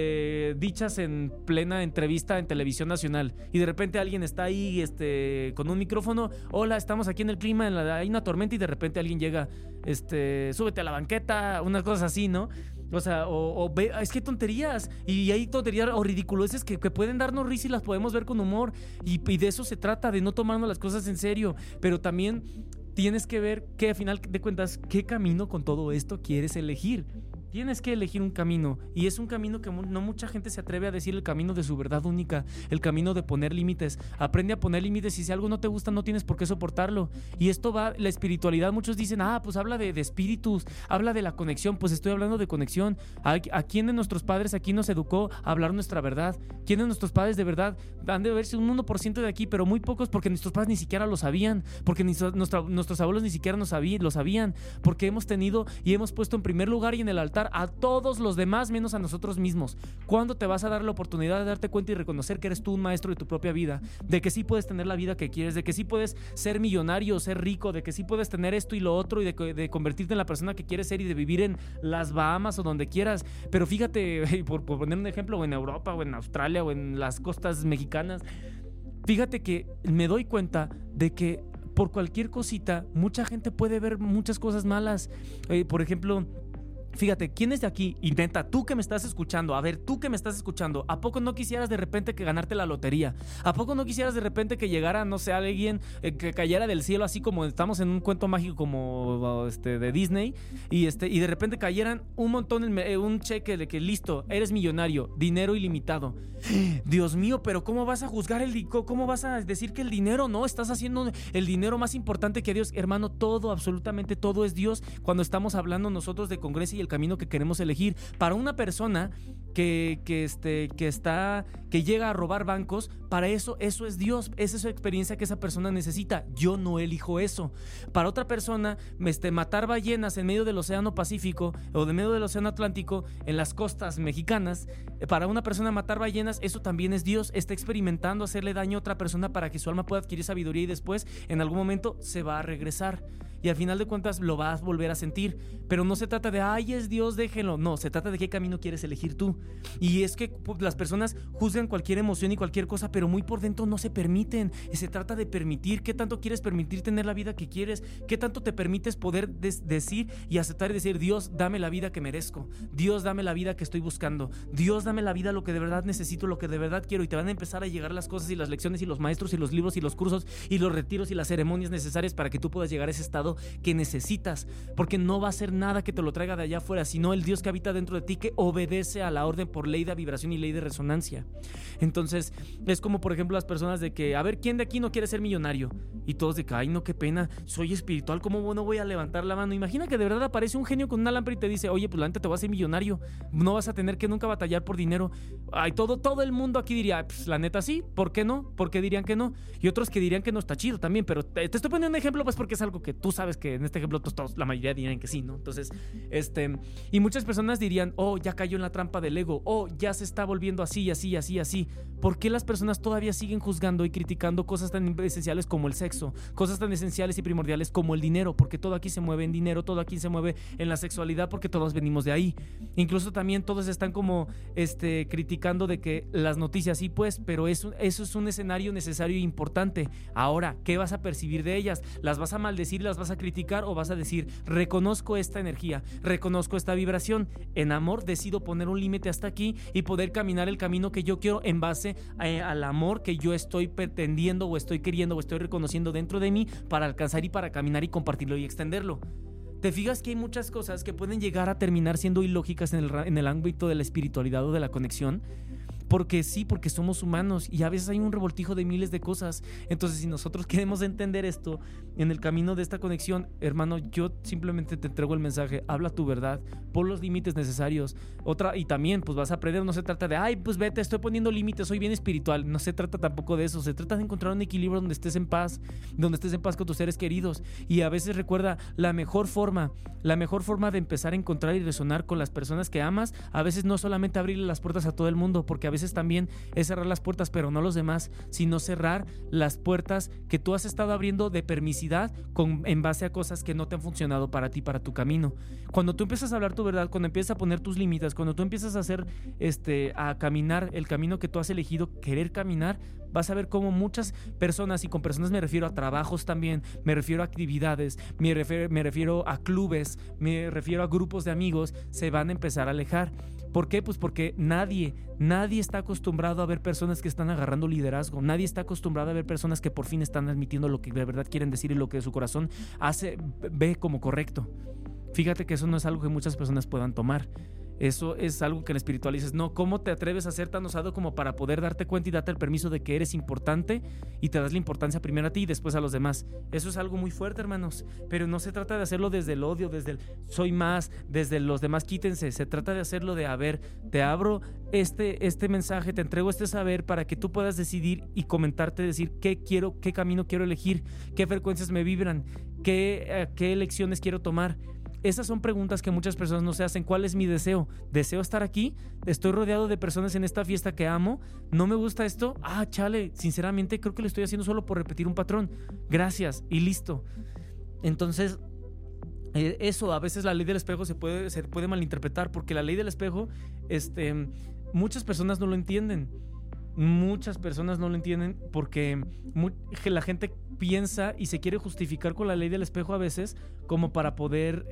dichas en plena entrevista en televisión nacional, y de repente alguien está ahí con un micrófono, hola, estamos aquí en el clima, hay una tormenta, y de repente alguien llega, súbete a la banqueta, unas cosas así, ¿no? O sea, es que tonterías, y hay tonterías o ridiculeces que pueden darnos risa y las podemos ver con humor, y de eso se trata, de no tomarnos las cosas en serio, pero también tienes que ver que al final de cuentas, ¿qué camino con todo esto quieres elegir? Tienes que elegir un camino, y es un camino que no mucha gente se atreve a decir, el camino de su verdad única, el camino de poner límites. Aprende a poner límites, y si algo no te gusta no tienes por qué soportarlo. Y esto va, la espiritualidad, muchos dicen, pues habla de espíritus, habla de la conexión. Pues estoy hablando de conexión. ¿A quién de nuestros padres aquí nos educó a hablar nuestra verdad? ¿Quién de nuestros padres de verdad? Han de verse un 1% de aquí, pero muy pocos, porque nuestros padres ni siquiera lo sabían, porque nuestros abuelos ni siquiera lo sabían, porque hemos tenido y hemos puesto en primer lugar y en el altar experimentar a todos los demás menos a nosotros mismos. ¿Cuándo te vas a dar la oportunidad de darte cuenta y reconocer que eres tú un maestro de tu propia vida? De que sí puedes tener la vida que quieres, de que sí puedes ser millonario, ser rico, de que sí puedes tener esto y lo otro, y de convertirte en la persona que quieres ser y de vivir en las Bahamas o donde quieras. Pero fíjate, por poner un ejemplo, o en Europa o en Australia o en las costas mexicanas, fíjate que me doy cuenta de que por cualquier cosita mucha gente puede ver muchas cosas malas. Por ejemplo, fíjate, ¿quién es de aquí? Y neta, tú que me estás escuchando, a ver, tú que me estás escuchando, ¿a poco no quisieras de repente que ganarte la lotería? ¿A poco no quisieras de repente que llegara, no sé, alguien que cayera del cielo, así como estamos en un cuento mágico como de Disney, y de repente cayeran un montón, un cheque de que listo, eres millonario, dinero ilimitado? Dios mío, pero ¿cómo vas a juzgar cómo vas a decir que el dinero no? Estás haciendo el dinero más importante que Dios. Hermano, todo, absolutamente todo es Dios cuando estamos hablando nosotros de congreso y el camino que queremos elegir. Para una persona que llega a robar bancos, para eso es Dios, esa es su experiencia que esa persona necesita. Yo no elijo eso. Para otra persona, matar ballenas en medio del océano Pacífico o en medio del océano Atlántico, en las costas mexicanas, para una persona matar ballenas, eso también es Dios. Está experimentando hacerle daño a otra persona para que su alma pueda adquirir sabiduría y después en algún momento se va a regresar. Y al final de cuentas lo vas a volver a sentir. Pero no se trata de, ay, es Dios, déjenlo. No, se trata de qué camino quieres elegir tú. Y es que las personas juzgan cualquier emoción y cualquier cosa, pero muy por dentro no se permiten. Y se trata de permitir. ¿Qué tanto quieres permitir tener la vida que quieres? ¿Qué tanto te permites poder decir y aceptar y decir, Dios, dame la vida que merezco? Dios, dame la vida que estoy buscando. Dios, dame la vida, lo que de verdad necesito, lo que de verdad quiero. Y te van a empezar a llegar las cosas y las lecciones y los maestros y los libros y los cursos y los retiros y las ceremonias necesarias para que tú puedas llegar a ese estado que necesitas, porque no va a ser nada que te lo traiga de allá afuera, sino el Dios que habita dentro de ti, que obedece a la orden por ley de vibración y ley de resonancia. Entonces es como por ejemplo las personas de que, a ver, ¿quién de aquí no quiere ser millonario? Y todos de que, ay no, qué pena, soy espiritual, ¿cómo no voy a levantar la mano? Imagina que de verdad aparece un genio con una lámpara y te dice, oye, pues la neta te vas a ser millonario, no vas a tener que nunca batallar por dinero. Ay, todo el mundo aquí diría, pues la neta sí, ¿por qué no? ¿Por qué dirían que no? Y otros que dirían que no está chido también, pero te estoy poniendo un ejemplo pues porque es algo que tú sabes que en este ejemplo todos, la mayoría dirían que sí, ¿no? Entonces, y muchas personas dirían, oh, ya cayó en la trampa del ego, oh, ya se está volviendo así, así, así, así. ¿Por qué las personas todavía siguen juzgando y criticando cosas tan esenciales como el sexo, cosas tan esenciales y primordiales como el dinero? Porque todo aquí se mueve en dinero, todo aquí se mueve en la sexualidad, porque todos venimos de ahí. Incluso también todos están como criticando de que las noticias, sí pues, pero eso es un escenario necesario e importante. Ahora, ¿qué vas a percibir de ellas? ¿Las vas a maldecir, las vas a criticar o vas a decir, reconozco esta energía, reconozco esta vibración, en amor decido poner un límite hasta aquí y poder caminar el camino que yo quiero en base al amor que yo estoy pretendiendo o estoy queriendo o estoy reconociendo dentro de mí para alcanzar y para caminar y compartirlo y extenderlo? ¿Te fijas que hay muchas cosas que pueden llegar a terminar siendo ilógicas en el ámbito de la espiritualidad o de la conexión? Porque sí, porque somos humanos y a veces hay un revoltijo de miles de cosas. Entonces, si nosotros queremos entender esto en el camino de esta conexión, hermano, yo simplemente te entrego el mensaje, habla tu verdad, pon los límites necesarios. Y también, pues vas a aprender, no se trata de, ay, pues vete, estoy poniendo límites, soy bien espiritual. No se trata tampoco de eso, se trata de encontrar un equilibrio donde estés en paz con tus seres queridos. Y a veces recuerda, la mejor forma de empezar a encontrar y resonar con las personas que amas, a veces no solamente abrirle las puertas a todo el mundo, porque a veces también es cerrar las puertas, pero no los demás, sino cerrar las puertas que tú has estado abriendo de permisidad en base a cosas que no te han funcionado para ti, para tu camino. Cuando tú empiezas a hablar tu verdad, cuando empiezas a poner tus límites, cuando tú empiezas a hacer a caminar el camino que tú has elegido querer caminar, vas a ver cómo muchas personas, y con personas me refiero a trabajos también, me refiero a actividades, me refiero a clubes, me refiero a grupos de amigos, se van a empezar a alejar. ¿Por qué? Pues porque nadie está acostumbrado a ver personas que están agarrando liderazgo, nadie está acostumbrado a ver personas que por fin están admitiendo lo que de verdad quieren decir y lo que su corazón ve como correcto. Fíjate que eso no es algo que muchas personas puedan tomar. Eso es algo que en espiritual dices, no, ¿cómo te atreves a ser tan osado como para poder darte cuenta y darte el permiso de que eres importante y te das la importancia primero a ti y después a los demás? Eso es algo muy fuerte, hermanos, pero no se trata de hacerlo desde el odio, desde el soy más, desde los demás quítense. Se trata de hacerlo de, a ver, te abro este mensaje, te entrego este saber para que tú puedas decidir y comentarte, decir qué quiero, qué camino quiero elegir, qué frecuencias me vibran, qué elecciones quiero tomar. esas son preguntas que muchas personas no se hacen. ¿Cuál es mi deseo? ¿Deseo estar aquí? ¿Estoy rodeado de personas en esta fiesta que amo? ¿No me gusta esto? Chale, sinceramente creo que lo estoy haciendo solo por repetir un patrón. Gracias, y listo. Entonces, eso, a veces la ley del espejo se puede malinterpretar, porque la ley del espejo, muchas personas no lo entienden. Muchas personas no lo entienden porque la gente piensa y se quiere justificar con la ley del espejo a veces como para poder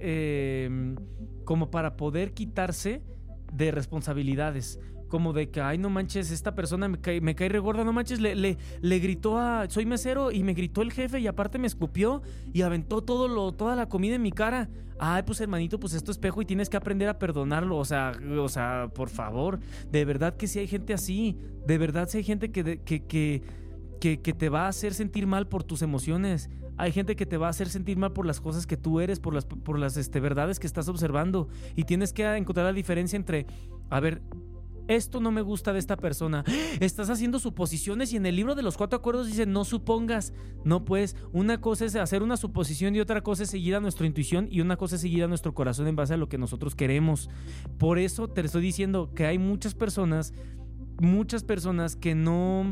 quitarse de responsabilidades. Como de que, ay, no manches, esta persona me cae re gorda, no manches, le gritó soy mesero y me gritó el jefe y aparte me escupió y aventó toda la comida en mi cara. Ay, pues hermanito, pues es tu espejo y tienes que aprender a perdonarlo. O sea, por favor, de verdad que sí hay gente así, de verdad sí hay gente que te va a hacer sentir mal por tus emociones. Hay gente que te va a hacer sentir mal por las cosas que tú eres, por las verdades que estás observando, y tienes que encontrar la diferencia entre, a ver, esto no me gusta de esta persona. Estás haciendo suposiciones y en el libro de los 4 acuerdos dice no supongas. No, pues una cosa es hacer una suposición y otra cosa es seguir a nuestra intuición y una cosa es seguir a nuestro corazón en base a lo que nosotros queremos. Por eso te estoy diciendo que hay muchas personas que no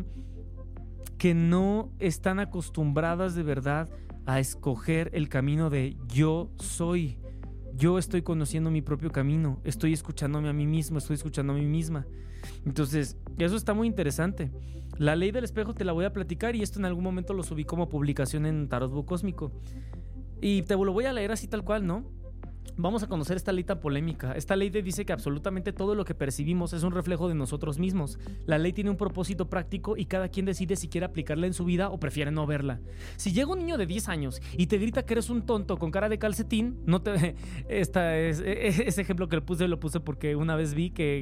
están acostumbradas de verdad a escoger el camino de yo soy. Yo estoy conociendo mi propio camino, estoy escuchándome a mí mismo, estoy escuchando a mí misma. Entonces, eso está muy interesante. La ley del espejo te la voy a platicar y esto en algún momento lo subí como publicación en Tarot Book Cósmico. Y te lo voy a leer así tal cual, ¿no? Vamos a conocer esta ley tan polémica. Esta ley dice que absolutamente todo lo que percibimos es un reflejo de nosotros mismos. La ley tiene un propósito práctico y cada quien decide si quiere aplicarla en su vida o prefiere no verla. Si llega un niño de 10 años y te grita que eres un tonto con cara de calcetín, ese ejemplo que lo puse porque una vez vi que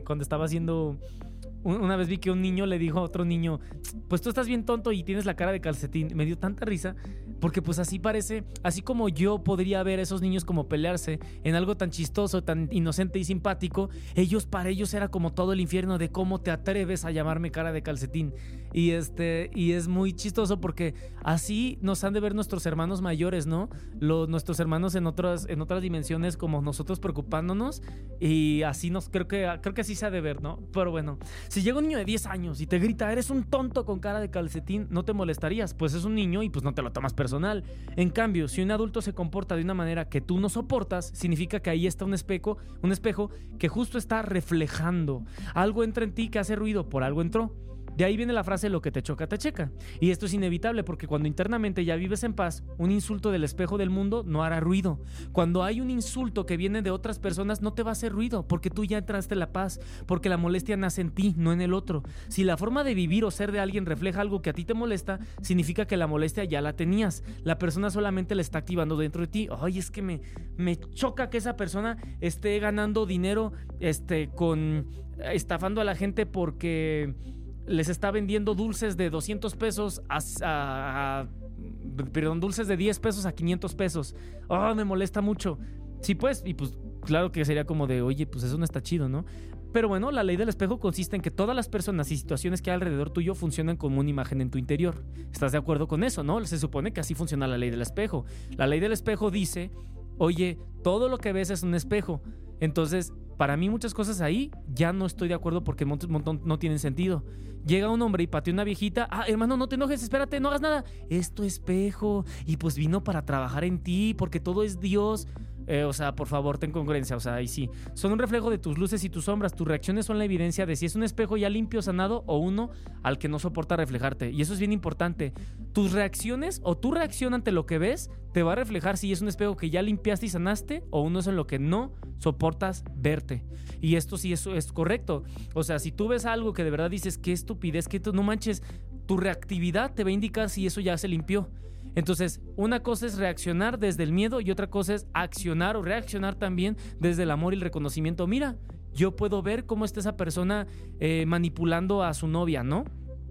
un niño le dijo a otro niño, pues tú estás bien tonto y tienes la cara de calcetín. Me dio tanta risa porque pues así parece, así como yo podría ver a esos niños como pelearse en algo tan chistoso, tan inocente y simpático, para ellos era como todo el infierno de cómo te atreves a llamarme cara de calcetín. Y es muy chistoso porque así nos han de ver nuestros hermanos mayores, ¿no? Nuestros hermanos en otras dimensiones como nosotros preocupándonos, y así creo que así se ha de ver, ¿no? Pero bueno, si llega un niño de 10 años y te grita, eres un tonto con cara de calcetín, ¿no te molestarías? Pues es un niño y pues no te lo tomas personal. En cambio, si un adulto se comporta de una manera que tú no soportas, significa que ahí está un espejo que justo está reflejando. Algo entra en ti que hace ruido, por algo entró. De ahí viene la frase, lo que te choca, te checa. Y esto es inevitable porque cuando internamente ya vives en paz, un insulto del espejo del mundo no hará ruido. Cuando hay un insulto que viene de otras personas, no te va a hacer ruido porque tú ya entraste en la paz, porque la molestia nace en ti, no en el otro. Si la forma de vivir o ser de alguien refleja algo que a ti te molesta, significa que la molestia ya la tenías. La persona solamente la está activando dentro de ti. Ay, es que me choca que esa persona esté ganando dinero estafando a la gente porque les está vendiendo dulces de 200 pesos dulces de 10 pesos a 500 pesos. Me molesta mucho. Sí, pues, y pues claro que sería como de, oye, pues eso no está chido, ¿no? Pero bueno, la ley del espejo consiste en que todas las personas y situaciones que hay alrededor tuyo funcionan como una imagen en tu interior. ¿Estás de acuerdo con eso, no? Se supone que así funciona la ley del espejo. La ley del espejo dice, oye, todo lo que ves es un espejo. Entonces, para mí muchas cosas ahí ya no estoy de acuerdo porque no tienen sentido. Llega un hombre y patea una viejita. Hermano, no te enojes, espérate, no hagas nada. Es tu espejo y pues vino para trabajar en ti porque todo es Dios. Por favor, ten congruencia. Ahí sí. Son un reflejo de tus luces y tus sombras. Tus reacciones son la evidencia de si es un espejo ya limpio, sanado o uno al que no soporta reflejarte. Y eso es bien importante. Tus reacciones o tu reacción ante lo que ves te va a reflejar si es un espejo que ya limpiaste y sanaste o uno es en lo que no soportas verte. Y esto sí eso es correcto. Si tú ves algo que de verdad dices qué estupidez, que no manches, tu reactividad te va a indicar si eso ya se limpió. Entonces, una cosa es reaccionar desde el miedo y otra cosa es accionar o reaccionar también desde el amor y el reconocimiento. Mira, yo puedo ver cómo está esa persona manipulando a su novia, ¿no?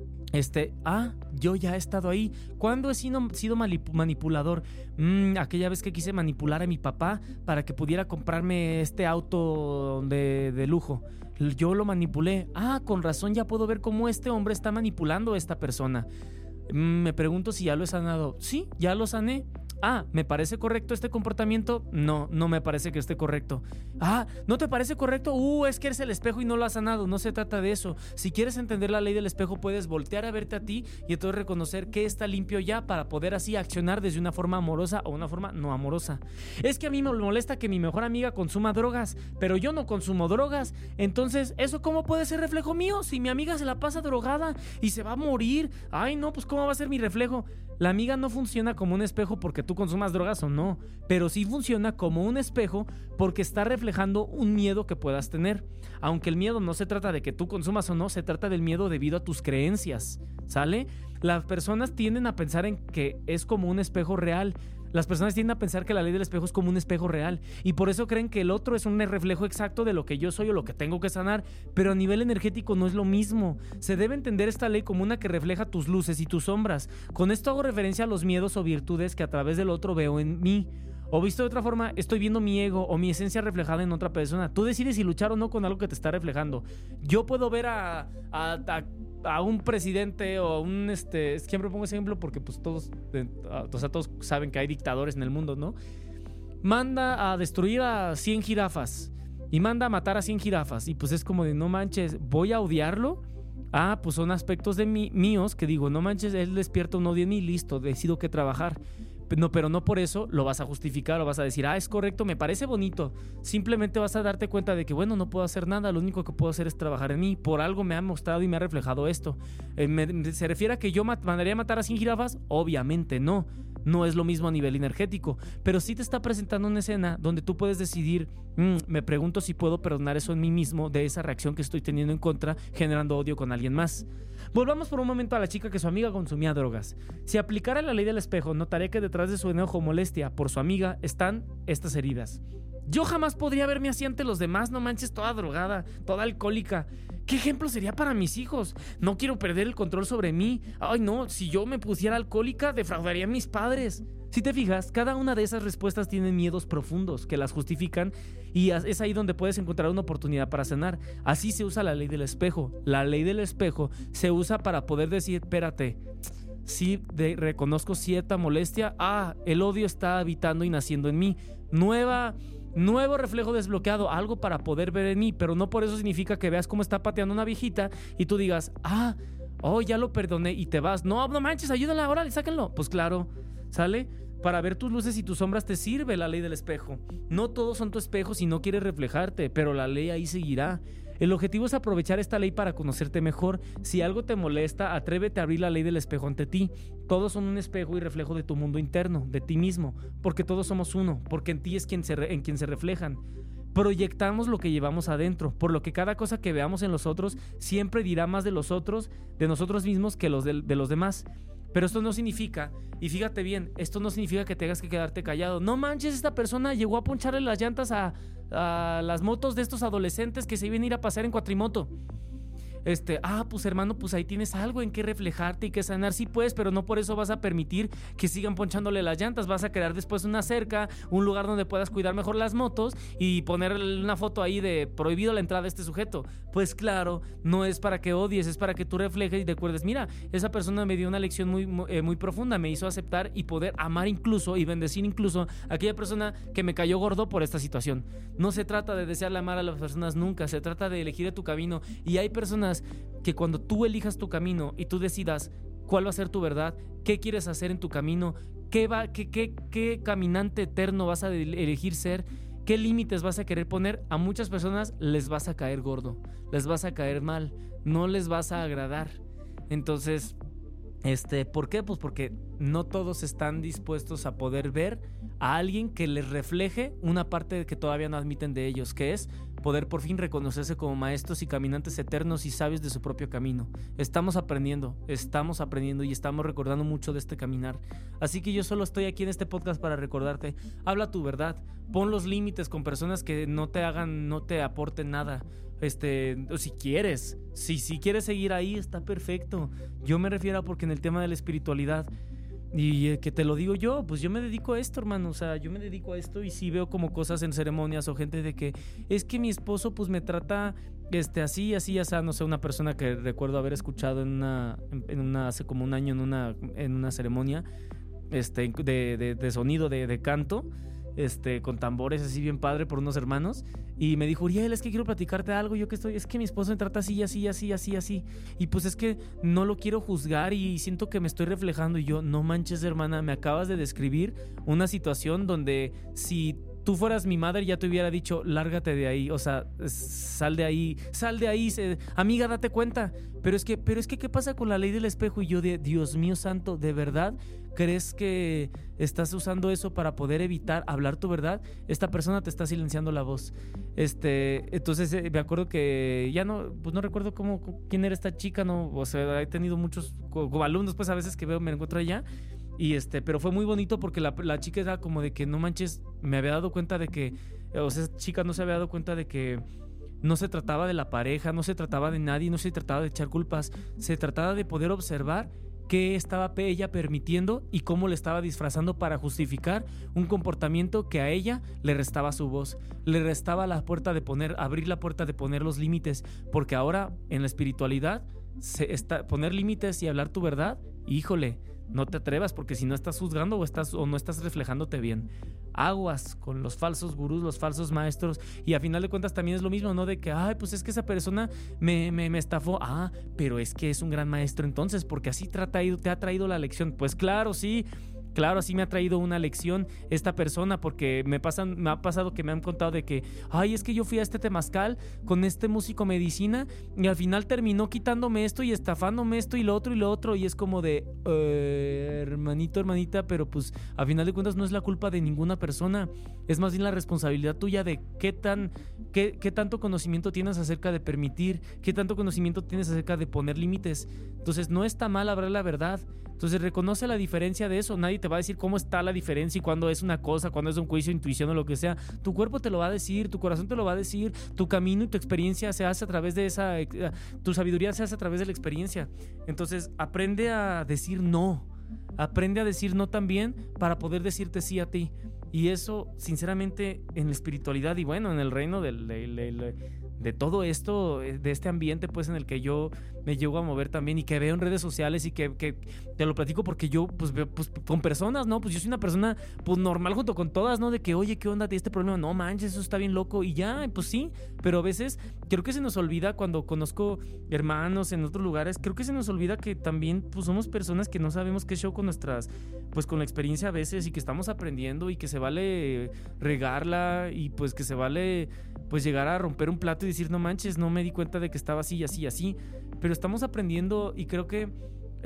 Yo ya he estado ahí. ¿Cuándo he sido manipulador? Aquella vez que quise manipular a mi papá para que pudiera comprarme este auto de lujo. Yo lo manipulé. Con razón ya puedo ver cómo este hombre está manipulando a esta persona. Me pregunto si ya lo he sanado. Sí, ya lo sané. ¿me parece correcto este comportamiento? No, no me parece que esté correcto. ¿No te parece correcto? Es que eres el espejo y no lo has sanado. No se trata de eso. Si quieres entender la ley del espejo, puedes voltear a verte a ti y entonces reconocer que está limpio ya para poder así accionar desde una forma amorosa o una forma no amorosa. Es que a mí me molesta que mi mejor amiga consuma drogas, pero yo no consumo drogas. Entonces, ¿eso cómo puede ser reflejo mío? Si mi amiga se la pasa drogada y se va a morir. Ay, no, pues ¿cómo va a ser mi reflejo? La amiga no funciona como un espejo porque tú consumas drogas o no, pero sí funciona como un espejo porque está reflejando un miedo que puedas tener. Aunque el miedo no se trata de que tú consumas o no, se trata del miedo debido a tus creencias, ¿sale? Las personas tienden a pensar en que es como un espejo real. Las personas tienden a pensar que la ley del espejo es como un espejo real y por eso creen que el otro es un reflejo exacto de lo que yo soy o lo que tengo que sanar, pero a nivel energético no es lo mismo. Se debe entender esta ley como una que refleja tus luces y tus sombras. Con esto hago referencia a los miedos o virtudes que a través del otro veo en mí. O visto de otra forma, estoy viendo mi ego o mi esencia reflejada en otra persona. Tú decides si luchar o no con algo que te está reflejando. Yo puedo ver a un presidente o un siempre pongo ese ejemplo porque pues todos saben que hay dictadores en el mundo, ¿no? Manda a destruir a 100 jirafas y manda a matar a 100 jirafas y pues es como de no manches, ¿voy a odiarlo? Pues son aspectos de míos que digo, no manches, él despierta un odio en mí, listo, decido que trabajar. No, pero no por eso lo vas a justificar o vas a decir, es correcto, me parece bonito. Simplemente vas a darte cuenta de que, bueno, no puedo hacer nada, lo único que puedo hacer es trabajar en mí. Por algo me ha mostrado y me ha reflejado esto. ¿Se refiere a que yo mandaría a matar a 100 jirafas? Obviamente no. No es lo mismo a nivel energético, pero sí te está presentando una escena donde tú puedes decidir, me pregunto si puedo perdonar eso en mí mismo de esa reacción que estoy teniendo en contra, generando odio con alguien más. Volvamos por un momento a la chica que su amiga consumía drogas. Si aplicara la ley del espejo, notaría que detrás de su enojo o molestia por su amiga están estas heridas. Yo jamás podría verme así ante los demás, no manches, toda drogada, toda alcohólica. ¿Qué ejemplo sería para mis hijos? No quiero perder el control sobre mí. Ay, no, si yo me pusiera alcohólica, defraudaría a mis padres. Si te fijas, cada una de esas respuestas tiene miedos profundos que las justifican y es ahí donde puedes encontrar una oportunidad para sanar. Así se usa la ley del espejo. La ley del espejo se usa para poder decir, espérate, sí reconozco cierta molestia. El odio está habitando y naciendo en mí. Nuevo reflejo desbloqueado, algo para poder ver en mí, pero no por eso significa que veas cómo está pateando una viejita y tú digas, ya lo perdoné y te vas. No manches, ayúdala, órale, sáquenlo. Pues claro, ¿sale? Para ver tus luces y tus sombras te sirve la ley del espejo. No todos son tu espejo si no quieres reflejarte, pero la ley ahí seguirá. El objetivo es aprovechar esta ley para conocerte mejor. Si algo te molesta, atrévete a abrir la ley del espejo ante ti. Todos son un espejo y reflejo de tu mundo interno, de ti mismo, porque todos somos uno, porque en ti es en quien se reflejan. Proyectamos lo que llevamos adentro, por lo que cada cosa que veamos en los otros siempre dirá más de los otros, de nosotros mismos, que de los demás. Pero esto no significa, y fíjate bien, esto no significa que tengas que quedarte callado. No manches, esta persona llegó a poncharle las llantas a las motos de estos adolescentes que se iban a ir a pasear en cuatrimoto. Pues hermano, pues ahí tienes algo en que reflejarte y que sanar. Sí puedes, pero no por eso vas a permitir que sigan ponchándole las llantas. Vas a crear después una cerca, un lugar donde puedas cuidar mejor las motos y poner una foto ahí de prohibido la entrada de este sujeto. Pues claro, no es para que odies, es para que tú reflejes y te acuerdes, mira, esa persona me dio una lección muy profunda, me hizo aceptar y poder amar incluso y bendecir incluso a aquella persona que me cayó gordo por esta situación. No se trata de desearle amar a las personas nunca, se trata de elegir tu camino, y hay personas que cuando tú elijas tu camino y tú decidas cuál va a ser tu verdad, qué quieres hacer en tu camino, qué caminante eterno vas a elegir ser, qué límites vas a querer poner, a muchas personas les vas a caer gordo, les vas a caer mal, no les vas a agradar. Entonces, ¿por qué? Pues porque no todos están dispuestos a poder ver a alguien que les refleje una parte que todavía no admiten de ellos, que es poder por fin reconocerse como maestros y caminantes eternos y sabios de su propio camino. Estamos aprendiendo y estamos recordando mucho de este caminar. Así que yo solo estoy aquí en este podcast para recordarte, habla tu verdad, pon los límites con personas que no te aporten nada. Si quieres seguir ahí, está perfecto. Yo me refiero a porque en el tema de la espiritualidad, y que te lo digo yo, pues yo me dedico a esto, hermano. O sea, yo me dedico a esto y sí veo como cosas en ceremonias o gente de que es que mi esposo pues me trata así, no sé, una persona que recuerdo haber escuchado hace como un año en una ceremonia, de sonido, de canto, con tambores así bien padre por unos hermanos. Y me dijo, Uriel, es que quiero platicarte algo. Yo que es que mi esposo me trata así, así, así, así, así. Y pues es que no lo quiero juzgar y siento que me estoy reflejando. Y yo, no manches, hermana, me acabas de describir una situación donde si tú fueras mi madre ya te hubiera dicho, lárgate de ahí, o sea, sal de ahí, amiga, date cuenta. Pero es que, ¿qué pasa con la ley del espejo? Y yo, Dios mío santo, ¿de verdad crees que estás usando eso para poder evitar hablar tu verdad? Esta persona te está silenciando la voz. Entonces me acuerdo que ya no, pues no recuerdo quién era esta chica, no, o sea, he tenido muchos como alumnos, pues a veces que me encuentro allá. Y pero fue muy bonito porque la chica era como de que no manches, me había dado cuenta de que, o sea, esa chica no se había dado cuenta de que no se trataba de la pareja, no se trataba de nadie, no se trataba de echar culpas, se trataba de poder observar qué estaba ella permitiendo y cómo le estaba disfrazando para justificar un comportamiento que a ella le restaba su voz, le restaba abrir la puerta de poner los límites, porque ahora en la espiritualidad poner límites y hablar tu verdad, híjole, no te atrevas, porque si no estás juzgando o no estás reflejándote bien. Aguas con los falsos gurús, los falsos maestros. Y a final de cuentas también es lo mismo, ¿no? De que, ay, pues es que esa persona me estafó. Ah, pero es que es un gran maestro entonces, porque así te ha traído la lección. Pues claro, sí. Claro, así me ha traído una lección esta persona, porque me ha pasado que me han contado de que, ay, es que yo fui a este temazcal con este músico medicina y al final terminó quitándome esto y estafándome esto y lo otro, y es como de, hermanito, hermanita, pero pues a final de cuentas no es la culpa de ninguna persona, es más bien la responsabilidad tuya de qué tanto conocimiento tienes acerca de permitir, qué tanto conocimiento tienes acerca de poner límites. Entonces no está mal hablar la verdad. Entonces reconoce la diferencia de eso. Nadie te va a decir cómo está la diferencia y cuándo es una cosa, cuándo es un juicio, intuición o lo que sea. Tu cuerpo te lo va a decir, tu corazón te lo va a decir, tu camino y tu experiencia se hace a través de tu sabiduría se hace a través de la experiencia. Entonces aprende a decir no. Aprende a decir no también para poder decirte sí a ti. Y eso, sinceramente, en la espiritualidad y bueno, en el reino de todo esto, de este ambiente pues en el que yo me llego a mover también y que veo en redes sociales y que te lo platico porque yo pues veo pues, con personas, ¿no? Pues yo soy una persona pues normal junto con todas, ¿no? De que, oye, ¿qué onda? ¿Tienes este problema? No manches, eso está bien loco y ya, pues sí, pero a veces creo que se nos olvida cuando conozco hermanos en otros lugares, creo que se nos olvida que también pues somos personas que no sabemos qué show con con la experiencia a veces y que estamos aprendiendo y que se vale regarla y pues que se vale pues llegar a romper un plato y decir, no manches, no me di cuenta de que estaba así y así y así, pero estamos aprendiendo y creo que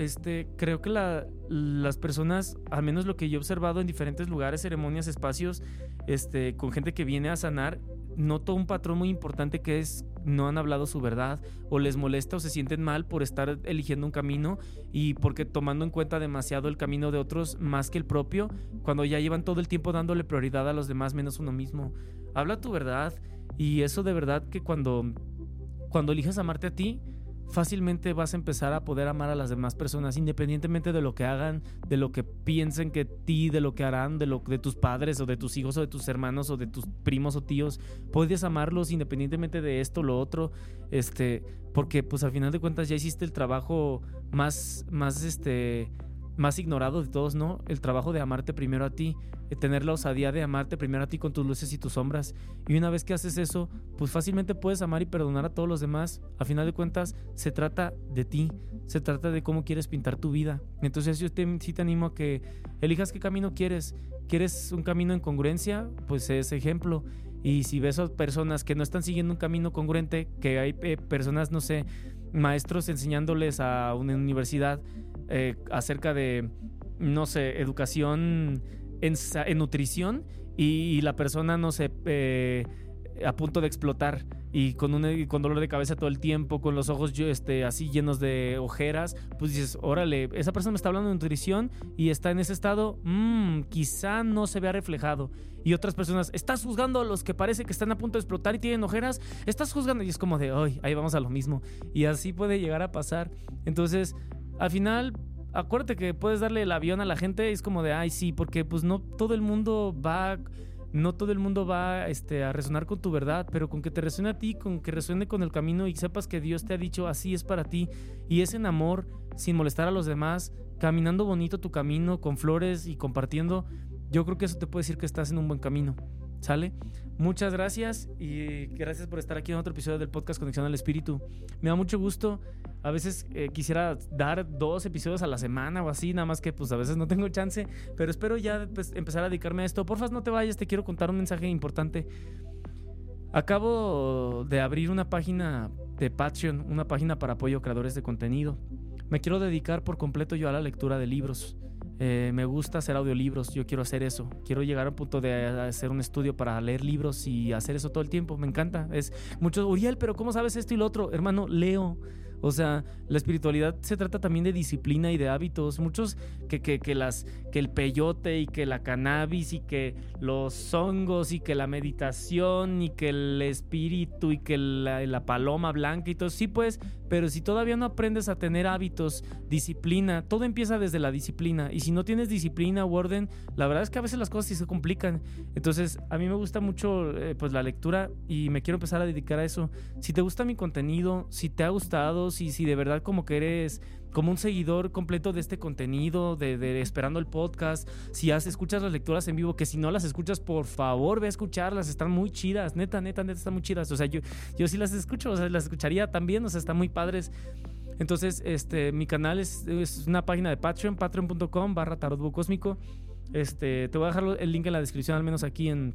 las personas, al menos lo que yo he observado en diferentes lugares, ceremonias, espacios, con gente que viene a sanar, noto un patrón muy importante que es no han hablado su verdad o les molesta o se sienten mal por estar eligiendo un camino y porque tomando en cuenta demasiado el camino de otros más que el propio, cuando ya llevan todo el tiempo dándole prioridad a los demás menos uno mismo. Habla tu verdad y eso de verdad que cuando elijas amarte a ti, fácilmente vas a empezar a poder amar a las demás personas independientemente de lo que hagan, de lo que piensen que ti, de lo que harán, de tus padres o de tus hijos o de tus hermanos o de tus primos o tíos. Puedes amarlos independientemente de esto o lo otro, porque pues al final de cuentas ya hiciste el trabajo más ignorado de todos, ¿no? El trabajo de amarte primero a ti, tener la osadía de amarte primero a ti con tus luces y tus sombras. Y una vez que haces eso, pues fácilmente puedes amar y perdonar a todos los demás. A final de cuentas, se trata de ti, se trata de cómo quieres pintar tu vida. Entonces yo sí te animo a que elijas qué camino quieres. ¿Quieres un camino en congruencia? Pues es ejemplo. Y si ves a personas que no están siguiendo un camino congruente, que hay personas, no sé, maestros enseñándoles a una universidad acerca de, no sé, educación en nutrición y la persona, no sé, a punto de explotar y con dolor de cabeza todo el tiempo, con los ojos así llenos de ojeras, pues dices, órale, esa persona me está hablando de nutrición y está en ese estado, quizá no se vea reflejado. Y otras personas, estás juzgando a los que parece que están a punto de explotar y tienen ojeras, estás juzgando, y es como de, ay, ahí vamos a lo mismo. Y así puede llegar a pasar. Entonces, al final, acuérdate que puedes darle el avión a la gente, es como de, ay, sí, porque pues no todo el mundo va no todo el mundo va a resonar con tu verdad, pero con que te resuene a ti, con que resuene con el camino y sepas que Dios te ha dicho así es para ti, y es en amor, sin molestar a los demás, caminando bonito tu camino, con flores y compartiendo, yo creo que eso te puede decir que estás en un buen camino. ¿Sale? Muchas gracias y gracias por estar aquí en otro episodio del podcast Conexión al Espíritu. Me da mucho gusto. A veces quisiera dar 2 episodios a la semana o así, nada más que pues a veces no tengo chance, pero espero ya pues, empezar a dedicarme a esto. Porfa, no te vayas, te quiero contar un mensaje importante. Acabo de abrir una página de Patreon, una página para apoyo a creadores de contenido. Me quiero dedicar por completo yo a la lectura de libros. Me gusta hacer audiolibros, yo quiero hacer eso. Quiero llegar a un punto de hacer un estudio para leer libros y hacer eso todo el tiempo. Me encanta. Es muchos, Uriel, pero ¿cómo sabes esto y lo otro? Hermano, leo. O sea, la espiritualidad se trata también de disciplina y de hábitos. Muchos que el peyote y que la cannabis y que los hongos y que la meditación y que el espíritu y que la paloma blanca y todo. Sí, pues, pero si todavía no aprendes a tener hábitos, disciplina, todo empieza desde la disciplina. Y si no tienes disciplina o orden, la verdad es que a veces las cosas sí se complican. Entonces, a mí me gusta mucho pues la lectura y me quiero empezar a dedicar a eso. Si te gusta mi contenido, si te ha gustado, si de verdad como que eres como un seguidor completo de este contenido, de esperando el podcast, si escuchas las lecturas en vivo, que si no las escuchas, por favor, ve a escucharlas, están muy chidas, neta, están muy chidas. O sea, yo sí las escucho, o sea, las escucharía también, o sea, están muy padres. Entonces, mi canal es una página de Patreon, patreon.com/tarotbúcosmico. Te voy a dejar el link en la descripción, al menos aquí en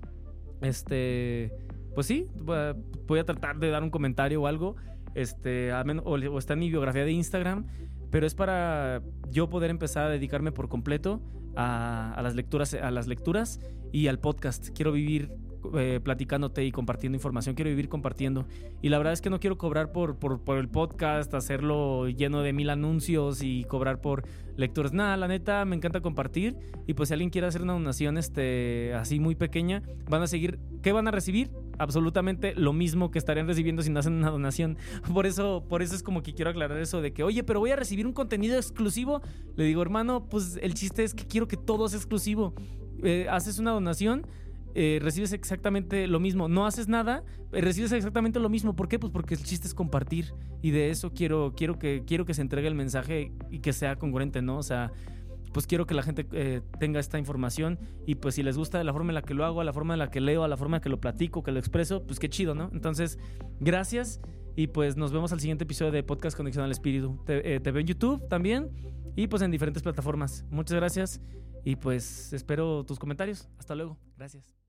pues sí, voy a tratar de dar un comentario o algo. O está en mi biografía de Instagram, pero es para yo poder empezar a dedicarme por completo a las lecturas y al podcast. Quiero vivir platicándote y compartiendo información, quiero vivir compartiendo, y la verdad es que no quiero cobrar por el podcast, hacerlo lleno de 1000 anuncios y cobrar por lecturas. Nada, la neta me encanta compartir, y pues si alguien quiere hacer una donación así muy pequeña, ¿qué van a recibir? Absolutamente lo mismo que estarían recibiendo si no hacen una donación. Por eso es como que quiero aclarar eso de que, oye, pero voy a recibir un contenido exclusivo. Le digo, hermano, pues el chiste es que quiero que todo sea exclusivo. Haces una donación, recibes exactamente lo mismo. No haces nada, recibes exactamente lo mismo. ¿Por qué? Pues porque el chiste es compartir, y de eso quiero que se entregue el mensaje y que sea congruente, ¿no? O sea, pues quiero que la gente tenga esta información, y pues si les gusta de la forma en la que lo hago, la forma en la que leo, la forma en la que lo platico, que lo expreso, pues qué chido, ¿no? Entonces, gracias, y pues nos vemos al siguiente episodio de Podcast Conexión al Espíritu. Te veo en YouTube también, y pues en diferentes plataformas. Muchas gracias, y pues espero tus comentarios. Hasta luego. Gracias.